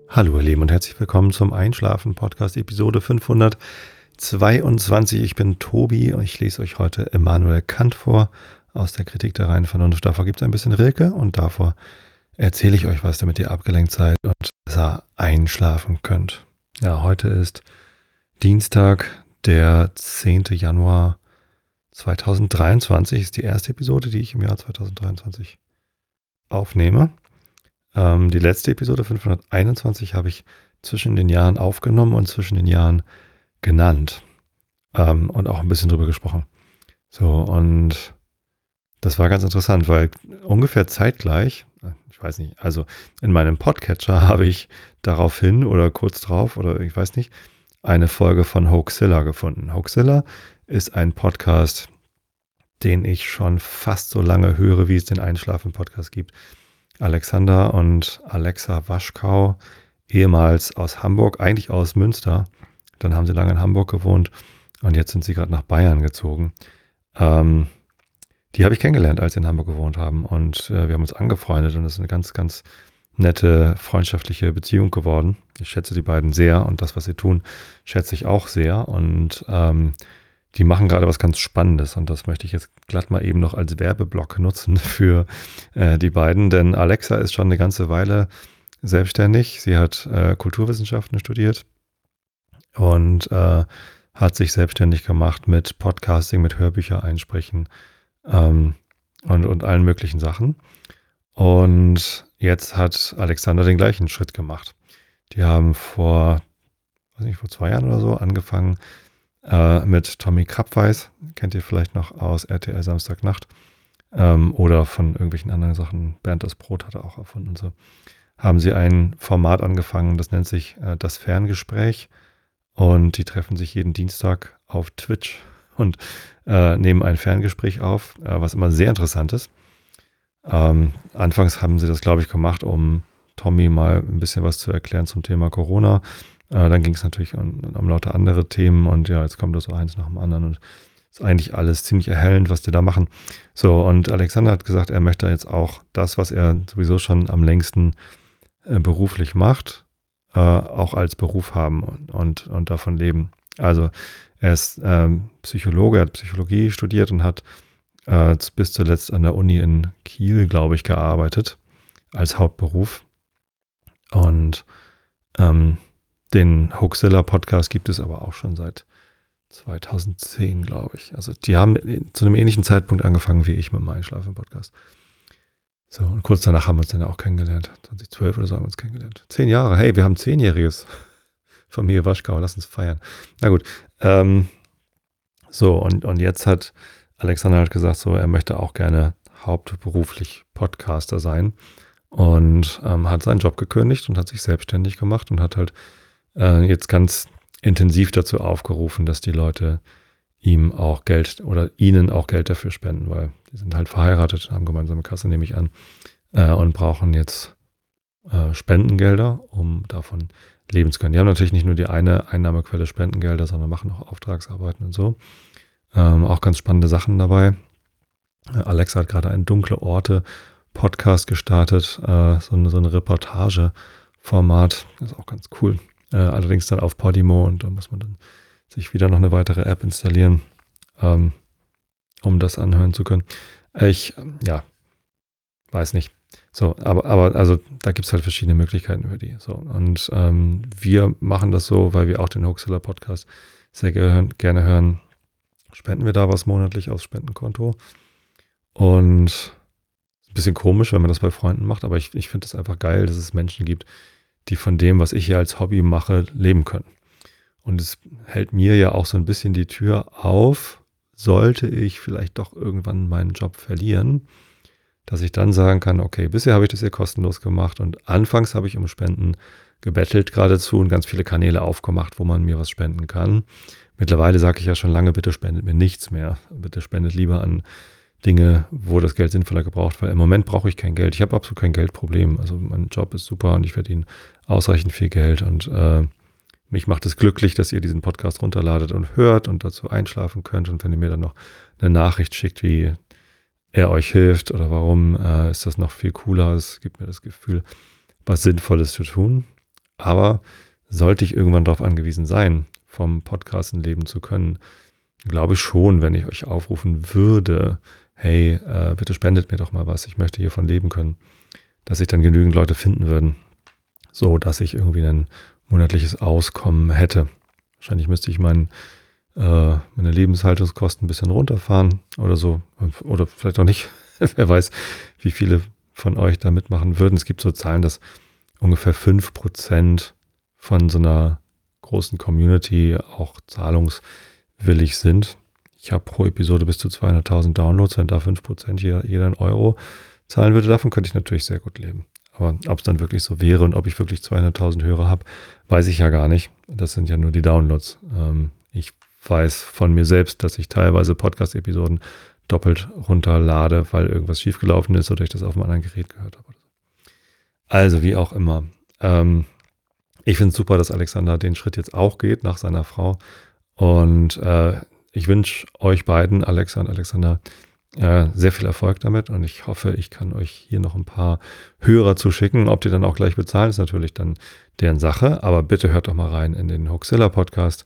Hallo ihr Lieben und herzlich willkommen zum Einschlafen-Podcast Episode 522. Ich bin Tobi und ich lese euch heute Immanuel Kant vor aus der Kritik der reinen Vernunft. Davor gibt es ein bisschen Rilke und davor erzähle ich euch was, damit ihr abgelenkt seid und besser einschlafen könnt. Ja, heute ist Dienstag, der 10. Januar 2023. Ist die erste Episode, die ich im Jahr 2023 aufnehme. Die letzte Episode 521 habe ich zwischen den Jahren aufgenommen und zwischen den Jahren genannt und auch ein bisschen drüber gesprochen. So, und das war ganz interessant, weil ungefähr zeitgleich, ich weiß nicht, also in meinem Podcatcher habe ich daraufhin oder kurz drauf oder ich weiß nicht, eine Folge von Hoaxilla gefunden. Hoaxilla ist ein Podcast, den ich schon fast so lange höre, wie es den Einschlafen-Podcast gibt. Alexander und Alexa Waschkau, ehemals aus Hamburg, eigentlich aus Münster. Dann haben sie lange in Hamburg gewohnt und jetzt sind sie gerade nach Bayern gezogen. Die habe ich kennengelernt, als sie in Hamburg gewohnt haben und wir haben uns angefreundet und es ist eine ganz, ganz nette, freundschaftliche Beziehung geworden. Ich schätze die beiden sehr und das, was sie tun, schätze ich auch sehr und die machen gerade was ganz Spannendes und das möchte ich jetzt glatt mal eben noch als Werbeblock nutzen für die beiden, denn Alexa ist schon eine ganze Weile selbstständig. Sie hat Kulturwissenschaften studiert und hat sich selbstständig gemacht mit Podcasting, mit Hörbücher einsprechen und allen möglichen Sachen. Und jetzt hat Alexander den gleichen Schritt gemacht. Die haben vor 2 Jahren oder so angefangen, mit Tommy Krabweis, kennt ihr vielleicht noch aus RTL Samstagnacht oder von irgendwelchen anderen Sachen, Bernd das Brot hat er auch erfunden und so, haben sie ein Format angefangen, das nennt sich das Ferngespräch und die treffen sich jeden Dienstag auf Twitch und nehmen ein Ferngespräch auf, was immer sehr interessant ist. Anfangs haben sie das, glaube ich, gemacht, um Tommy mal ein bisschen was zu erklären zum Thema Corona. Dann ging es natürlich um lauter andere Themen und ja, jetzt kommt das so eins nach dem anderen und ist eigentlich alles ziemlich erhellend, was die da machen. So, und Alexander hat gesagt, er möchte jetzt auch das, was er sowieso schon am längsten beruflich macht, auch als Beruf haben und davon leben. Also er ist Psychologe, er hat Psychologie studiert und hat bis zuletzt an der Uni in Kiel, glaube ich, gearbeitet als Hauptberuf. Und den Hoaxilla-Podcast gibt es aber auch schon seit 2010, glaube ich. Also die haben zu einem ähnlichen Zeitpunkt angefangen wie ich mit meinem Einschlafen-Podcast. So, und kurz danach haben wir uns dann auch kennengelernt. 2012 oder so haben wir uns kennengelernt. 10 Jahre, hey, wir haben 10-Jähriges. Familie Waschkau, lass uns feiern. Na gut, so, und jetzt hat Alexander halt gesagt, so, er möchte auch gerne hauptberuflich Podcaster sein und hat seinen Job gekündigt und hat sich selbstständig gemacht und hat halt jetzt ganz intensiv dazu aufgerufen, dass die Leute ihm auch Geld oder ihnen auch Geld dafür spenden, weil die sind halt verheiratet, haben gemeinsame Kasse, nehme ich an, und brauchen jetzt Spendengelder, um davon leben zu können. Die haben natürlich nicht nur die eine Einnahmequelle Spendengelder, sondern machen auch Auftragsarbeiten und so. Auch ganz spannende Sachen dabei. Alexa hat gerade ein Dunkle Orte Podcast gestartet, so eine Reportage-Format. Das ist auch ganz cool. Allerdings dann auf Podimo und da muss man dann sich wieder noch eine weitere App installieren, um das anhören zu können. Ich weiß nicht. So, aber also da gibt es halt verschiedene Möglichkeiten für die. So, und wir machen das so, weil wir auch den Hoaxilla Podcast sehr gerne hören. Spenden wir da was monatlich aufs Spendenkonto. Und ein bisschen komisch, wenn man das bei Freunden macht, aber ich finde es einfach geil, dass es Menschen gibt, die von dem, was ich hier als Hobby mache, leben können. Und es hält mir ja auch so ein bisschen die Tür auf, sollte ich vielleicht doch irgendwann meinen Job verlieren, dass ich dann sagen kann, okay, bisher habe ich das hier kostenlos gemacht und anfangs habe ich um Spenden gebettelt geradezu und ganz viele Kanäle aufgemacht, wo man mir was spenden kann. Mittlerweile sage ich ja schon lange, bitte spendet mir nichts mehr. Bitte spendet lieber an Dinge, wo das Geld sinnvoller gebraucht wird. Im Moment brauche ich kein Geld. Ich habe absolut kein Geldproblem. Also mein Job ist super und ich verdiene ausreichend viel Geld und mich macht es glücklich, dass ihr diesen Podcast runterladet und hört und dazu einschlafen könnt. Und wenn ihr mir dann noch eine Nachricht schickt, wie er euch hilft oder warum, ist das noch viel cooler. Es gibt mir das Gefühl, was Sinnvolles zu tun. Aber sollte ich irgendwann darauf angewiesen sein, vom Podcasten leben zu können, glaube ich schon, wenn ich euch aufrufen würde, hey, bitte spendet mir doch mal was, ich möchte hiervon leben können, dass sich dann genügend Leute finden würden, so dass ich irgendwie ein monatliches Auskommen hätte. Wahrscheinlich müsste ich meine Lebenshaltungskosten ein bisschen runterfahren oder so, oder vielleicht auch nicht. Wer weiß, wie viele von euch da mitmachen würden. Es gibt so Zahlen, dass ungefähr 5% von so einer großen Community auch zahlungswillig sind. Ich habe pro Episode bis zu 200.000 Downloads, wenn da 5% jeder einen Euro zahlen würde, davon könnte ich natürlich sehr gut leben. Aber ob es dann wirklich so wäre und ob ich wirklich 200.000 Hörer habe, weiß ich ja gar nicht. Das sind ja nur die Downloads. Ich weiß von mir selbst, dass ich teilweise Podcast-Episoden doppelt runterlade, weil irgendwas schiefgelaufen ist oder ich das auf einem anderen Gerät gehört habe. Also wie auch immer. Ich finde es super, dass Alexander den Schritt jetzt auch geht nach seiner Frau. Und ich wünsche euch beiden, Alexa und Alexander, sehr viel Erfolg damit. Und ich hoffe, ich kann euch hier noch ein paar Hörer zuschicken. Ob die dann auch gleich bezahlen, ist natürlich dann deren Sache. Aber bitte hört doch mal rein in den Hoaxilla-Podcast.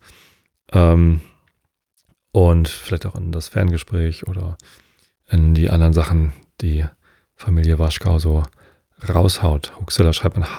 Und vielleicht auch in das Ferngespräch oder in die anderen Sachen, die Familie Waschkau so raushaut. Hoaxilla schreibt man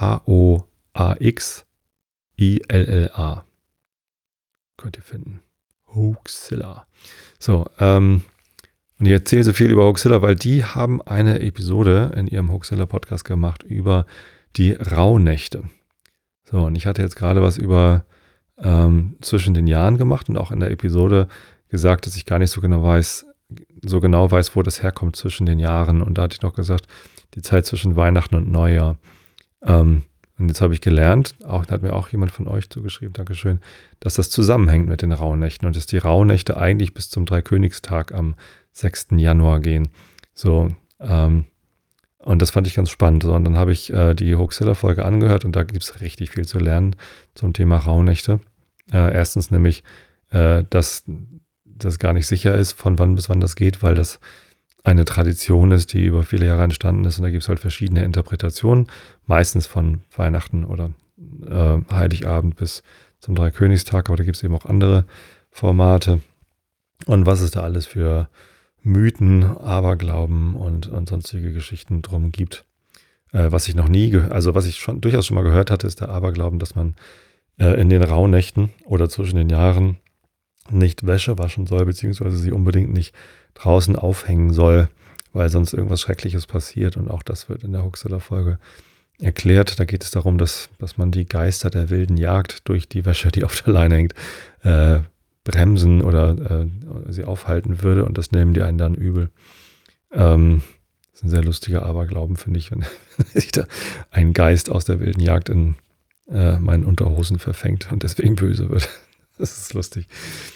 Hoaxilla. Könnt ihr finden. Hoaxilla. So, und ich erzähle so viel über Hoaxilla, weil die haben eine Episode in ihrem Hoaxilla-Podcast gemacht über die Rauhnächte. So, und ich hatte jetzt gerade was über zwischen den Jahren gemacht und auch in der Episode gesagt, dass ich gar nicht so genau weiß, wo das herkommt zwischen den Jahren. Und da hatte ich noch gesagt, die Zeit zwischen Weihnachten und Neujahr. Und jetzt habe ich gelernt, hat mir auch jemand von euch zugeschrieben, Dankeschön, dass das zusammenhängt mit den Rauhnächten und dass die Rauhnächte eigentlich bis zum Dreikönigstag am 6. Januar gehen. So, und das fand ich ganz spannend. So, und dann habe ich die Hoaxilla-Folge angehört und da gibt es richtig viel zu lernen zum Thema Rauhnächte. Erstens nämlich, dass das gar nicht sicher ist, von wann bis wann das geht, weil das eine Tradition ist, die über viele Jahre entstanden ist. Und da gibt es halt verschiedene Interpretationen, meistens von Weihnachten oder Heiligabend bis zum Dreikönigstag, aber da gibt es eben auch andere Formate. Und was es da alles für Mythen, Aberglauben und sonstige Geschichten drum gibt. Was ich was ich durchaus schon mal gehört hatte, ist der Aberglauben, dass man in den Rauhnächten oder zwischen den Jahren nicht Wäsche waschen soll, beziehungsweise sie unbedingt nicht draußen aufhängen soll, weil sonst irgendwas Schreckliches passiert. Und auch das wird in der Hoaxilla-Folge erklärt. Da geht es darum, dass man die Geister der wilden Jagd durch die Wäsche, die auf der Leine hängt, bremsen oder sie aufhalten würde. Und das nehmen die einen dann übel. Das ist ein sehr lustiger Aberglauben, finde ich, wenn sich da ein Geist aus der wilden Jagd in meinen Unterhosen verfängt und deswegen böse wird. Das ist lustig.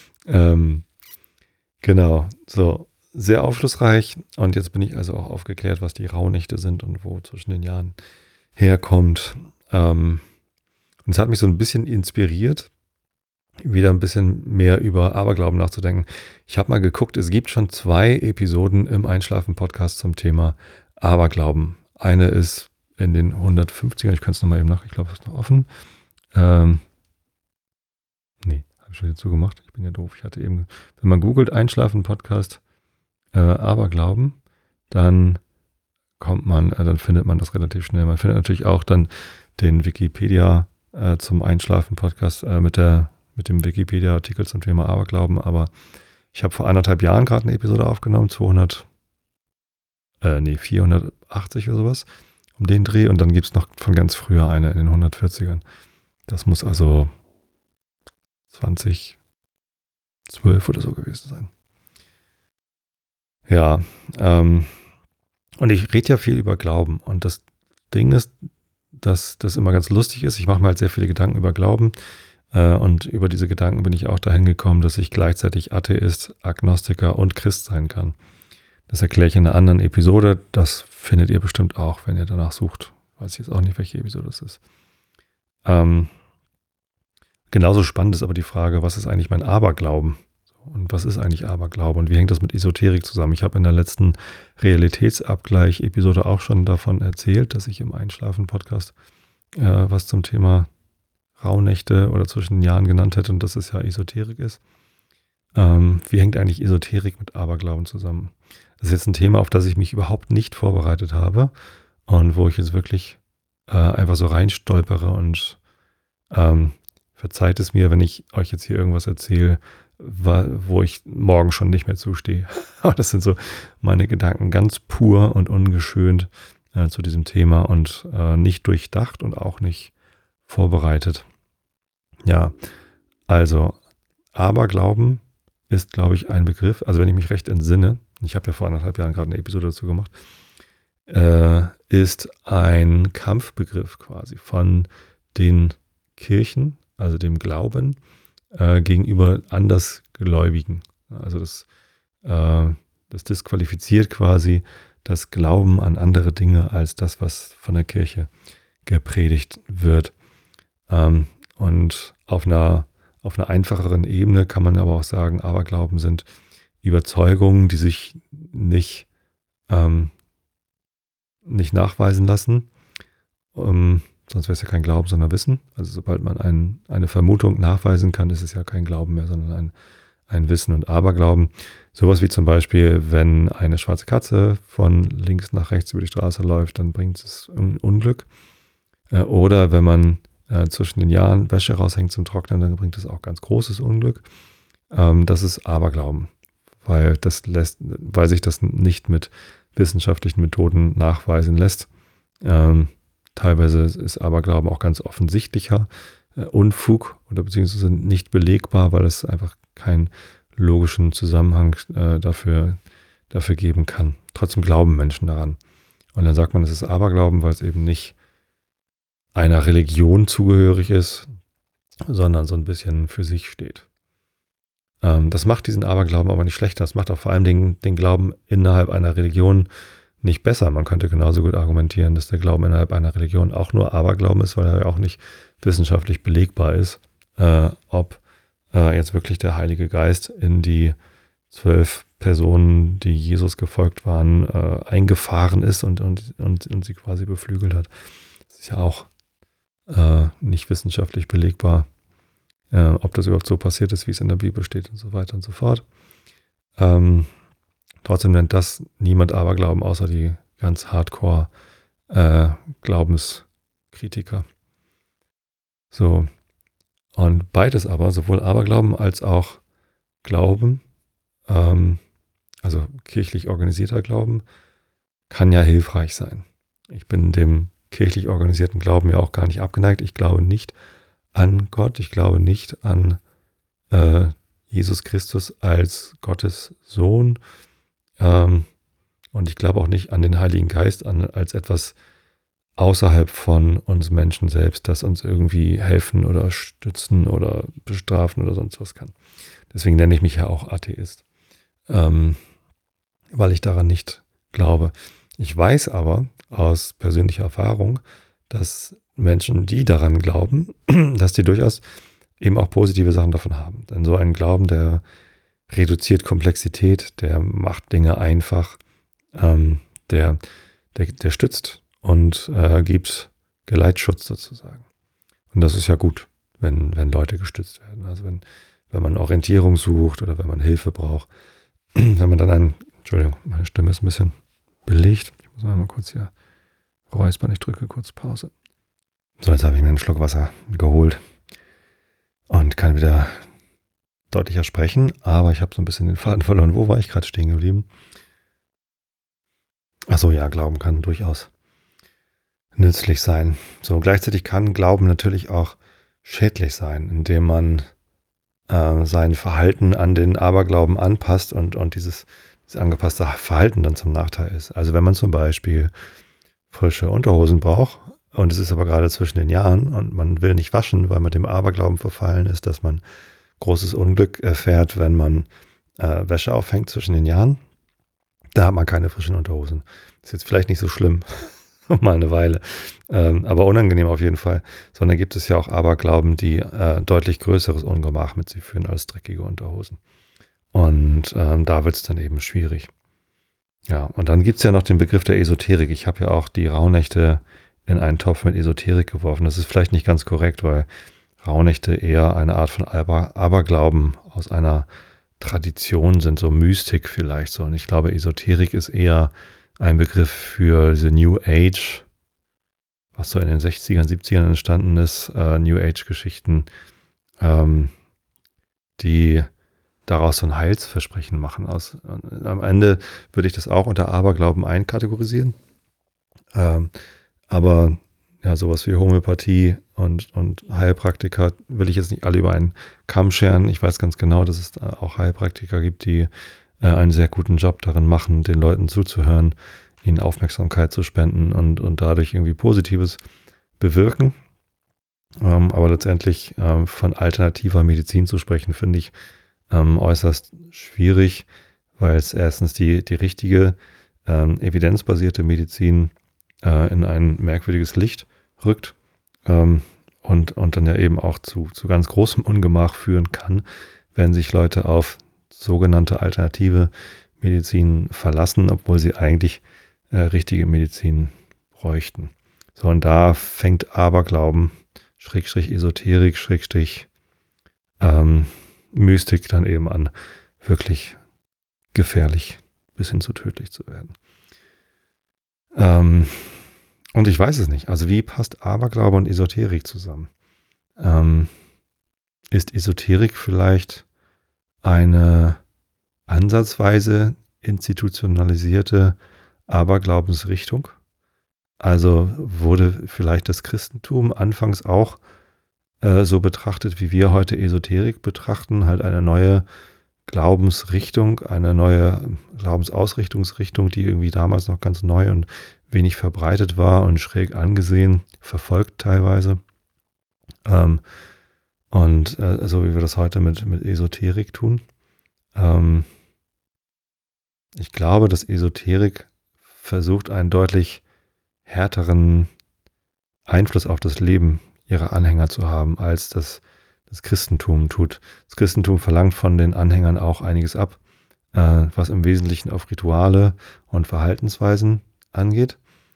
Genau, so, sehr aufschlussreich. Und jetzt bin ich also auch aufgeklärt, was die Rauhnächte sind und wo zwischen den Jahren herkommt. Und es hat mich so ein bisschen inspiriert, wieder ein bisschen mehr über Aberglauben nachzudenken. Ich habe mal geguckt, es gibt schon 2 Episoden im Einschlafen-Podcast zum Thema Aberglauben. Eine ist in den 150ern, ich kann es nochmal eben nach, ich glaube, es ist noch offen. Nee, habe ich schon wieder zugemacht. Ich bin ja doof. Ich hatte eben, wenn man googelt, Einschlafen-Podcast, Aberglauben, dann dann findet man das relativ schnell. Man findet natürlich auch dann den Wikipedia zum Einschlafen-Podcast mit dem Wikipedia-Artikel zum Thema Aberglauben, aber ich habe vor 1,5 Jahren gerade eine Episode aufgenommen, 480 oder sowas, um den Dreh, und dann gibt es noch von ganz früher eine in den 140ern. Das muss also 2012 oder so gewesen sein. Ja, und ich rede ja viel über Glauben. Und das Ding ist, dass das immer ganz lustig ist. Ich mache mir halt sehr viele Gedanken über Glauben. Und über diese Gedanken bin ich auch dahin gekommen, dass ich gleichzeitig Atheist, Agnostiker und Christ sein kann. Das erkläre ich in einer anderen Episode. Das findet ihr bestimmt auch, wenn ihr danach sucht. Weiß ich jetzt auch nicht, welche Episode das ist. Genauso spannend ist aber die Frage, was ist eigentlich mein Aberglauben? Und was ist eigentlich Aberglaube? Und wie hängt das mit Esoterik zusammen? Ich habe in der letzten Realitätsabgleich-Episode auch schon davon erzählt, dass ich im Einschlafen-Podcast was zum Thema Rauhnächte oder zwischen den Jahren genannt hätte und dass es ja Esoterik ist. Wie hängt eigentlich Esoterik mit Aberglauben zusammen? Das ist jetzt ein Thema, auf das ich mich überhaupt nicht vorbereitet habe und wo ich jetzt wirklich einfach so reinstolpere und verzeiht es mir, wenn ich euch jetzt hier irgendwas erzähle, wo ich morgen schon nicht mehr zustehe. Aber das sind so meine Gedanken ganz pur und ungeschönt zu diesem Thema und nicht durchdacht und auch nicht vorbereitet. Ja, also Aberglauben ist, glaube ich, ein Begriff, also wenn ich mich recht entsinne, ich habe ja vor 1,5 Jahren gerade eine Episode dazu gemacht, ist ein Kampfbegriff quasi von den Kirchen, also dem Glauben, gegenüber Andersgläubigen. Also das disqualifiziert quasi das Glauben an andere Dinge als das, was von der Kirche gepredigt wird. Und auf einer einfacheren Ebene kann man aber auch sagen, Aberglauben sind Überzeugungen, die sich nicht nachweisen lassen. Sonst wäre es ja kein Glauben, sondern Wissen. Also sobald man eine Vermutung nachweisen kann, ist es ja kein Glauben mehr, sondern ein Wissen und Aberglauben. Sowas wie zum Beispiel, wenn eine schwarze Katze von links nach rechts über die Straße läuft, dann bringt es ein Unglück. Oder wenn man zwischen den Jahren Wäsche raushängt zum Trocknen, dann bringt es auch ganz großes Unglück. Das ist Aberglauben, weil sich das nicht mit wissenschaftlichen Methoden nachweisen lässt. Teilweise ist Aberglauben auch ganz offensichtlicher Unfug oder beziehungsweise nicht belegbar, weil es einfach keinen logischen Zusammenhang dafür geben kann. Trotzdem glauben Menschen daran. Und dann sagt man, es ist Aberglauben, weil es eben nicht einer Religion zugehörig ist, sondern so ein bisschen für sich steht. Das macht diesen Aberglauben aber nicht schlechter. Das macht auch vor allem den Glauben innerhalb einer Religion nicht besser. Man könnte genauso gut argumentieren, dass der Glauben innerhalb einer Religion auch nur Aberglauben ist, weil er ja auch nicht wissenschaftlich belegbar ist, ob jetzt wirklich der Heilige Geist in die 12 Personen, die Jesus gefolgt waren, eingefahren ist und sie quasi beflügelt hat. Das ist ja auch nicht wissenschaftlich belegbar, ob das überhaupt so passiert ist, wie es in der Bibel steht und so weiter und so fort. Trotzdem nennt das niemand Aberglauben, außer die ganz hardcore Glaubenskritiker. So. Und beides aber, sowohl Aberglauben als auch Glauben, also kirchlich organisierter Glauben, kann ja hilfreich sein. Ich bin dem kirchlich organisierten Glauben ja auch gar nicht abgeneigt. Ich glaube nicht an Gott, ich glaube nicht an Jesus Christus als Gottes Sohn. Und ich glaube auch nicht an den Heiligen Geist als etwas außerhalb von uns Menschen selbst, das uns irgendwie helfen oder stützen oder bestrafen oder sonst was kann. Deswegen nenne ich mich ja auch Atheist, weil ich daran nicht glaube. Ich weiß aber aus persönlicher Erfahrung, dass Menschen, die daran glauben, dass die durchaus eben auch positive Sachen davon haben. Denn so ein Glauben, der reduziert Komplexität, der macht Dinge einfach, der stützt und gibt Geleitschutz sozusagen. Und das ist ja gut, wenn Leute gestützt werden. Also wenn man Orientierung sucht oder wenn man Hilfe braucht. Wenn man dann Entschuldigung, meine Stimme ist ein bisschen belegt. Ich muss mal kurz hier räuspern. Ich drücke kurz Pause. So, jetzt habe ich mir einen Schluck Wasser geholt und kann wieder deutlicher sprechen, aber ich habe so ein bisschen den Faden verloren. Wo war ich gerade stehen geblieben? Achso, ja, Glauben kann durchaus nützlich sein. So, gleichzeitig kann Glauben natürlich auch schädlich sein, indem man sein Verhalten an den Aberglauben anpasst und dieses angepasste Verhalten dann zum Nachteil ist. Also wenn man zum Beispiel frische Unterhosen braucht und es ist aber gerade zwischen den Jahren und man will nicht waschen, weil man dem Aberglauben verfallen ist, dass man großes Unglück erfährt, wenn man Wäsche aufhängt zwischen den Jahren, da hat man keine frischen Unterhosen. Ist jetzt vielleicht nicht so schlimm, mal eine Weile, aber unangenehm auf jeden Fall. Sondern gibt es ja auch Aberglauben, die deutlich größeres Ungemach mit sich führen als dreckige Unterhosen. Und da wird es dann eben schwierig. Ja, und dann gibt es ja noch den Begriff der Esoterik. Ich habe ja auch die Rauhnächte in einen Topf mit Esoterik geworfen. Das ist vielleicht nicht ganz korrekt, weil Rauhnächte eher eine Art von Aberglauben aus einer Tradition sind, so Mystik vielleicht so. Und ich glaube, Esoterik ist eher ein Begriff für the New Age, was so in den 60ern, 70ern entstanden ist, New Age-Geschichten, ähm, die daraus so ein Heilsversprechen machen. Am Ende würde ich das auch unter Aberglauben einkategorisieren. Aber ja, sowas wie Homöopathie und Heilpraktiker will ich jetzt nicht alle über einen Kamm scheren. Ich weiß ganz genau, dass es auch Heilpraktiker gibt, die einen sehr guten Job darin machen, den Leuten zuzuhören, ihnen Aufmerksamkeit zu spenden und dadurch irgendwie Positives bewirken. Aber letztendlich von alternativer Medizin zu sprechen, finde ich äußerst schwierig, weil es erstens die richtige evidenzbasierte Medizin in ein merkwürdiges Licht rückt und dann ja eben auch zu ganz großem Ungemach führen kann, wenn sich Leute auf sogenannte alternative Medizin verlassen, obwohl sie eigentlich richtige Medizin bräuchten. So, und da fängt Aberglauben, Schrägstrich Esoterik, Schrägstrich Mystik dann eben an, wirklich gefährlich bis hin zu tödlich zu werden. Und ich weiß es nicht. Also wie passt Aberglaube und Esoterik zusammen? Ist Esoterik vielleicht eine ansatzweise institutionalisierte Aberglaubensrichtung? Also wurde vielleicht das Christentum anfangs auch so betrachtet, wie wir heute Esoterik betrachten, halt eine neue Glaubensrichtung, eine neue Glaubensausrichtungsrichtung, die irgendwie damals noch ganz neu und wenig verbreitet war und schräg angesehen, verfolgt teilweise. Und so wie wir das heute mit Esoterik tun. Ich glaube, dass Esoterik versucht, einen deutlich härteren Einfluss auf das Leben ihrer Anhänger zu haben, als das Christentum tut. Das Christentum verlangt von den Anhängern auch einiges ab, was im Wesentlichen auf Rituale und Verhaltensweisen angeht.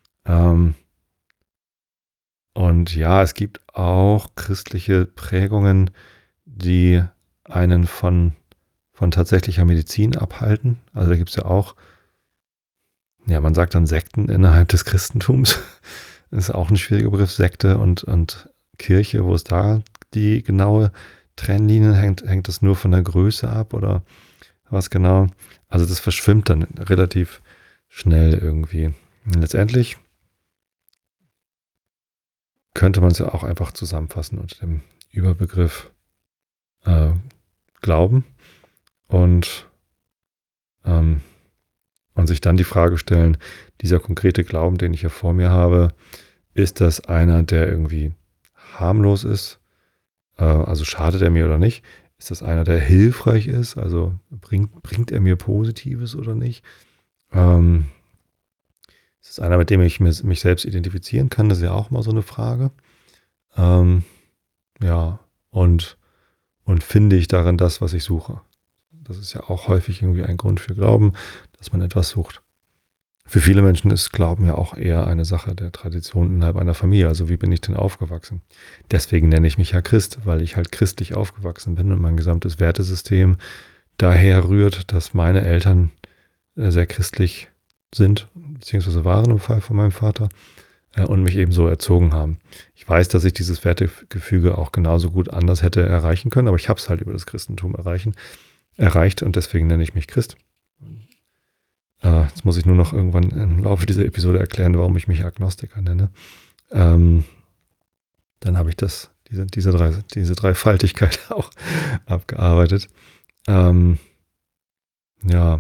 Und ja, es gibt auch christliche Prägungen, die einen von tatsächlicher Medizin abhalten. Also da gibt es ja auch, ja, man sagt dann Sekten innerhalb des Christentums. Das ist auch ein schwieriger Begriff, Sekte und Kirche. Wo ist da die genaue Trennlinie? Hängt das nur von der Größe ab oder was genau? Also das verschwimmt dann relativ schnell irgendwie. Und letztendlich könnte man es ja auch einfach zusammenfassen unter dem Überbegriff Glauben und sich dann die Frage stellen, dieser konkrete Glauben, den ich hier vor mir habe, ist das einer, der irgendwie harmlos ist? Also schadet er mir oder nicht? Ist das einer, der hilfreich ist? Also bringt er mir Positives oder nicht? Ist es einer, mit dem ich mich selbst identifizieren kann? Das ist ja auch mal so eine Frage. Ja, und finde ich darin das, was ich suche? Das ist ja auch häufig irgendwie ein Grund für Glauben, dass man etwas sucht. Für viele Menschen ist Glauben ja auch eher eine Sache der Tradition innerhalb einer Familie. Also wie bin ich denn aufgewachsen? Deswegen nenne ich mich ja Christ, weil ich halt christlich aufgewachsen bin und mein gesamtes Wertesystem daher rührt, dass meine Eltern sehr christlich sind, beziehungsweise waren im Fall von meinem Vater und mich eben so erzogen haben. Ich weiß, dass ich dieses Wertegefüge auch genauso gut anders hätte erreichen können, aber ich habe es halt über das Christentum erreicht und deswegen nenne ich mich Christ. Jetzt muss ich nur noch irgendwann im Laufe dieser Episode erklären, warum ich mich Agnostiker nenne. Dann habe ich diese Dreifaltigkeit auch abgearbeitet. Ja.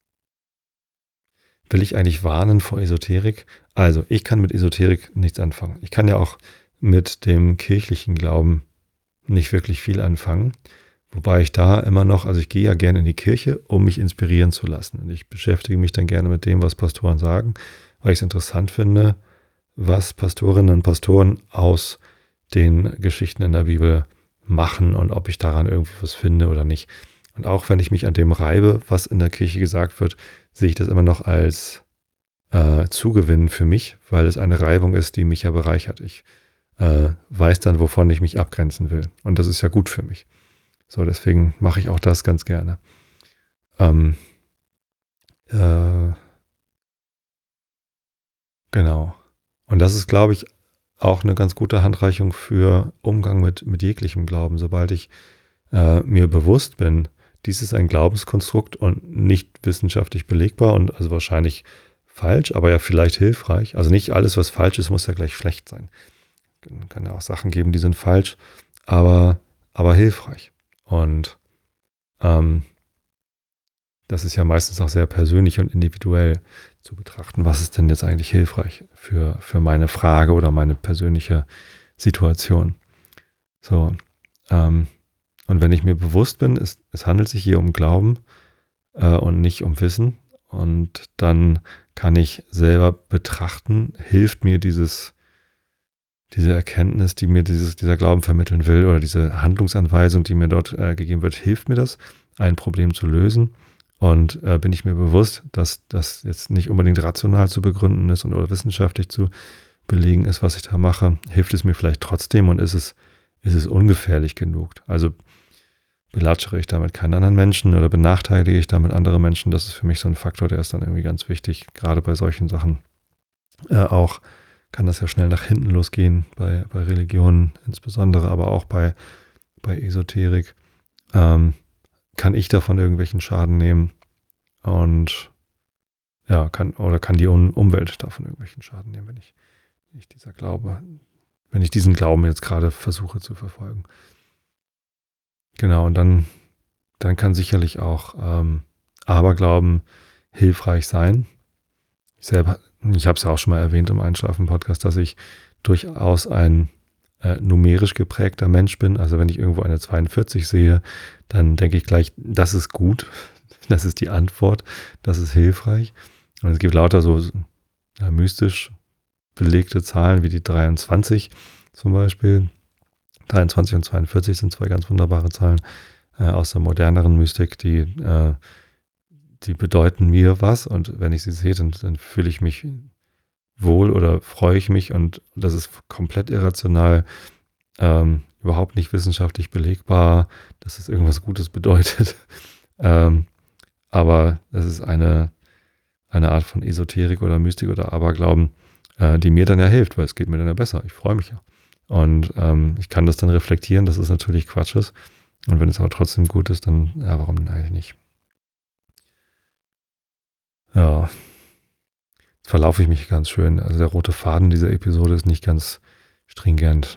Will ich eigentlich warnen vor Esoterik? Also, ich kann mit Esoterik nichts anfangen. Ich kann ja auch mit dem kirchlichen Glauben nicht wirklich viel anfangen. Wobei ich da immer noch, also ich gehe ja gerne in die Kirche, um mich inspirieren zu lassen. Und ich beschäftige mich dann gerne mit dem, was Pastoren sagen, weil ich es interessant finde, was Pastorinnen und Pastoren aus den Geschichten in der Bibel machen und ob ich daran irgendwie was finde oder nicht. Und auch wenn ich mich an dem reibe, was in der Kirche gesagt wird, sehe ich das immer noch als Zugewinn für mich, weil es eine Reibung ist, die mich ja bereichert. Ich weiß dann, wovon ich mich abgrenzen will. Und das ist ja gut für mich. So, deswegen mache ich auch das ganz gerne. Ähm, genau. Und das ist, glaube ich, auch eine ganz gute Handreichung für Umgang mit jeglichem Glauben. Sobald ich mir bewusst bin, dies ist ein Glaubenskonstrukt und nicht wissenschaftlich belegbar und also wahrscheinlich falsch, aber ja vielleicht hilfreich. Also nicht alles, was falsch ist, muss ja gleich schlecht sein. Kann ja auch Sachen geben, die sind falsch, aber hilfreich. Und ähm, das ist ja meistens auch sehr persönlich und individuell zu betrachten. Was ist denn jetzt eigentlich hilfreich für meine Frage oder meine persönliche Situation? So, und wenn ich mir bewusst bin, es handelt sich hier um Glauben und nicht um Wissen, und dann kann ich selber betrachten, hilft mir diese Erkenntnis, die mir dieser Glauben vermitteln will, oder diese Handlungsanweisung, die mir dort gegeben wird, hilft mir das, ein Problem zu lösen? Und bin ich mir bewusst, dass das jetzt nicht unbedingt rational zu begründen ist oder wissenschaftlich zu belegen ist, was ich da mache, hilft es mir vielleicht trotzdem, und ist es ungefährlich genug? Also belatschere ich damit keinen anderen Menschen oder benachteilige ich damit andere Menschen? Das ist für mich so ein Faktor, der ist dann irgendwie ganz wichtig, gerade bei solchen Sachen. Auch kann das ja schnell nach hinten losgehen, bei Religionen insbesondere, aber auch bei Esoterik. Kann ich davon irgendwelchen Schaden nehmen? Und ja, kann die Umwelt davon irgendwelchen Schaden nehmen, wenn ich diesen Glauben jetzt gerade versuche zu verfolgen. Genau, und dann kann sicherlich auch Aberglauben hilfreich sein. Ich habe es ja auch schon mal erwähnt im Einschlafen-Podcast, dass ich durchaus ein numerisch geprägter Mensch bin. Also wenn ich irgendwo eine 42 sehe, dann denke ich gleich, das ist gut, das ist die Antwort, das ist hilfreich. Und es gibt lauter so mystisch belegte Zahlen wie die 23 zum Beispiel. 23 und 42 sind zwei ganz wunderbare Zahlen aus der moderneren Mystik, die bedeuten mir was, und wenn ich sie sehe, dann fühle ich mich wohl oder freue ich mich, und das ist komplett irrational, überhaupt nicht wissenschaftlich belegbar, dass es irgendwas Gutes bedeutet. Aber das ist eine Art von Esoterik oder Mystik oder Aberglauben, die mir dann ja hilft, weil es geht mir dann ja besser. Ich freue mich ja. Und ich kann das dann reflektieren, dass es natürlich Quatsch ist. Und wenn es aber trotzdem gut ist, dann, ja, warum denn eigentlich nicht? Ja, jetzt verlaufe ich mich ganz schön. Also der rote Faden dieser Episode ist nicht ganz stringent.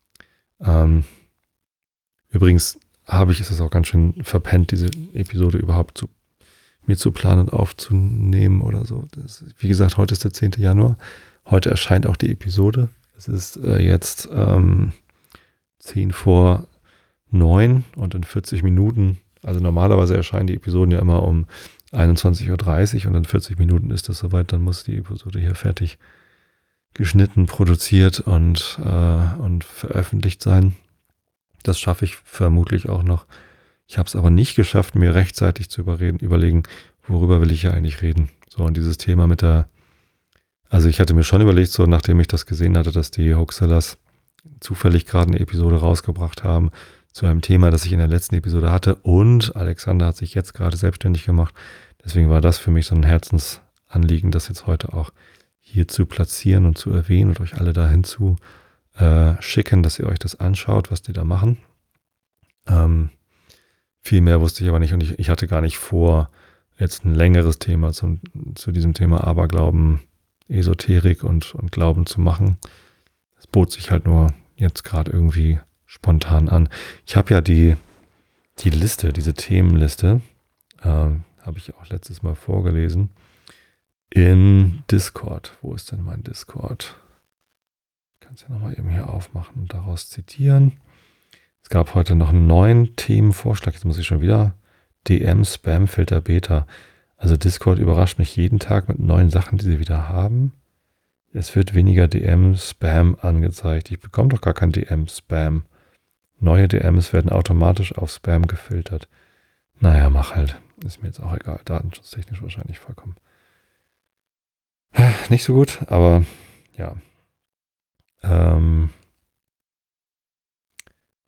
Übrigens ist es auch ganz schön verpennt, diese Episode überhaupt mir zu planen und aufzunehmen oder so. Wie gesagt, heute ist der 10. Januar. Heute erscheint auch die Episode. Es ist jetzt 10 vor 9 und in 40 Minuten, also normalerweise erscheinen die Episoden ja immer um 21:30 Uhr, und in 40 Minuten ist das soweit, dann muss die Episode hier fertig geschnitten, produziert und veröffentlicht sein. Das schaffe ich vermutlich auch noch. Ich habe es aber nicht geschafft, mir rechtzeitig zu überlegen, worüber will ich ja eigentlich reden. So, und dieses Thema also ich hatte mir schon überlegt, so nachdem ich das gesehen hatte, dass die Hoaxillers zufällig gerade eine Episode rausgebracht haben zu einem Thema, das ich in der letzten Episode hatte, und Alexander hat sich jetzt gerade selbstständig gemacht. Deswegen war das für mich so ein Herzensanliegen, das jetzt heute auch hier zu platzieren und zu erwähnen und euch alle dahin zu schicken, dass ihr euch das anschaut, was die da machen. Viel mehr wusste ich aber nicht, und ich hatte gar nicht vor, jetzt ein längeres Thema zu diesem Thema Aberglauben, Esoterik und Glauben zu machen. Es bot sich halt nur jetzt gerade irgendwie spontan an. Ich habe ja die Liste, diese Themenliste, habe ich auch letztes Mal vorgelesen, in Discord. Wo ist denn mein Discord? Ich kann es ja nochmal eben hier aufmachen und daraus zitieren. Es gab heute noch einen neuen Themenvorschlag. Jetzt muss ich schon wieder DM Spamfilter Beta. Also Discord überrascht mich jeden Tag mit neuen Sachen, die sie wieder haben. Es wird weniger DM-Spam angezeigt. Ich bekomme doch gar kein DM-Spam. Neue DMs werden automatisch auf Spam gefiltert. Naja, mach halt. Ist mir jetzt auch egal. Datenschutztechnisch wahrscheinlich vollkommen. Nicht so gut, aber ja.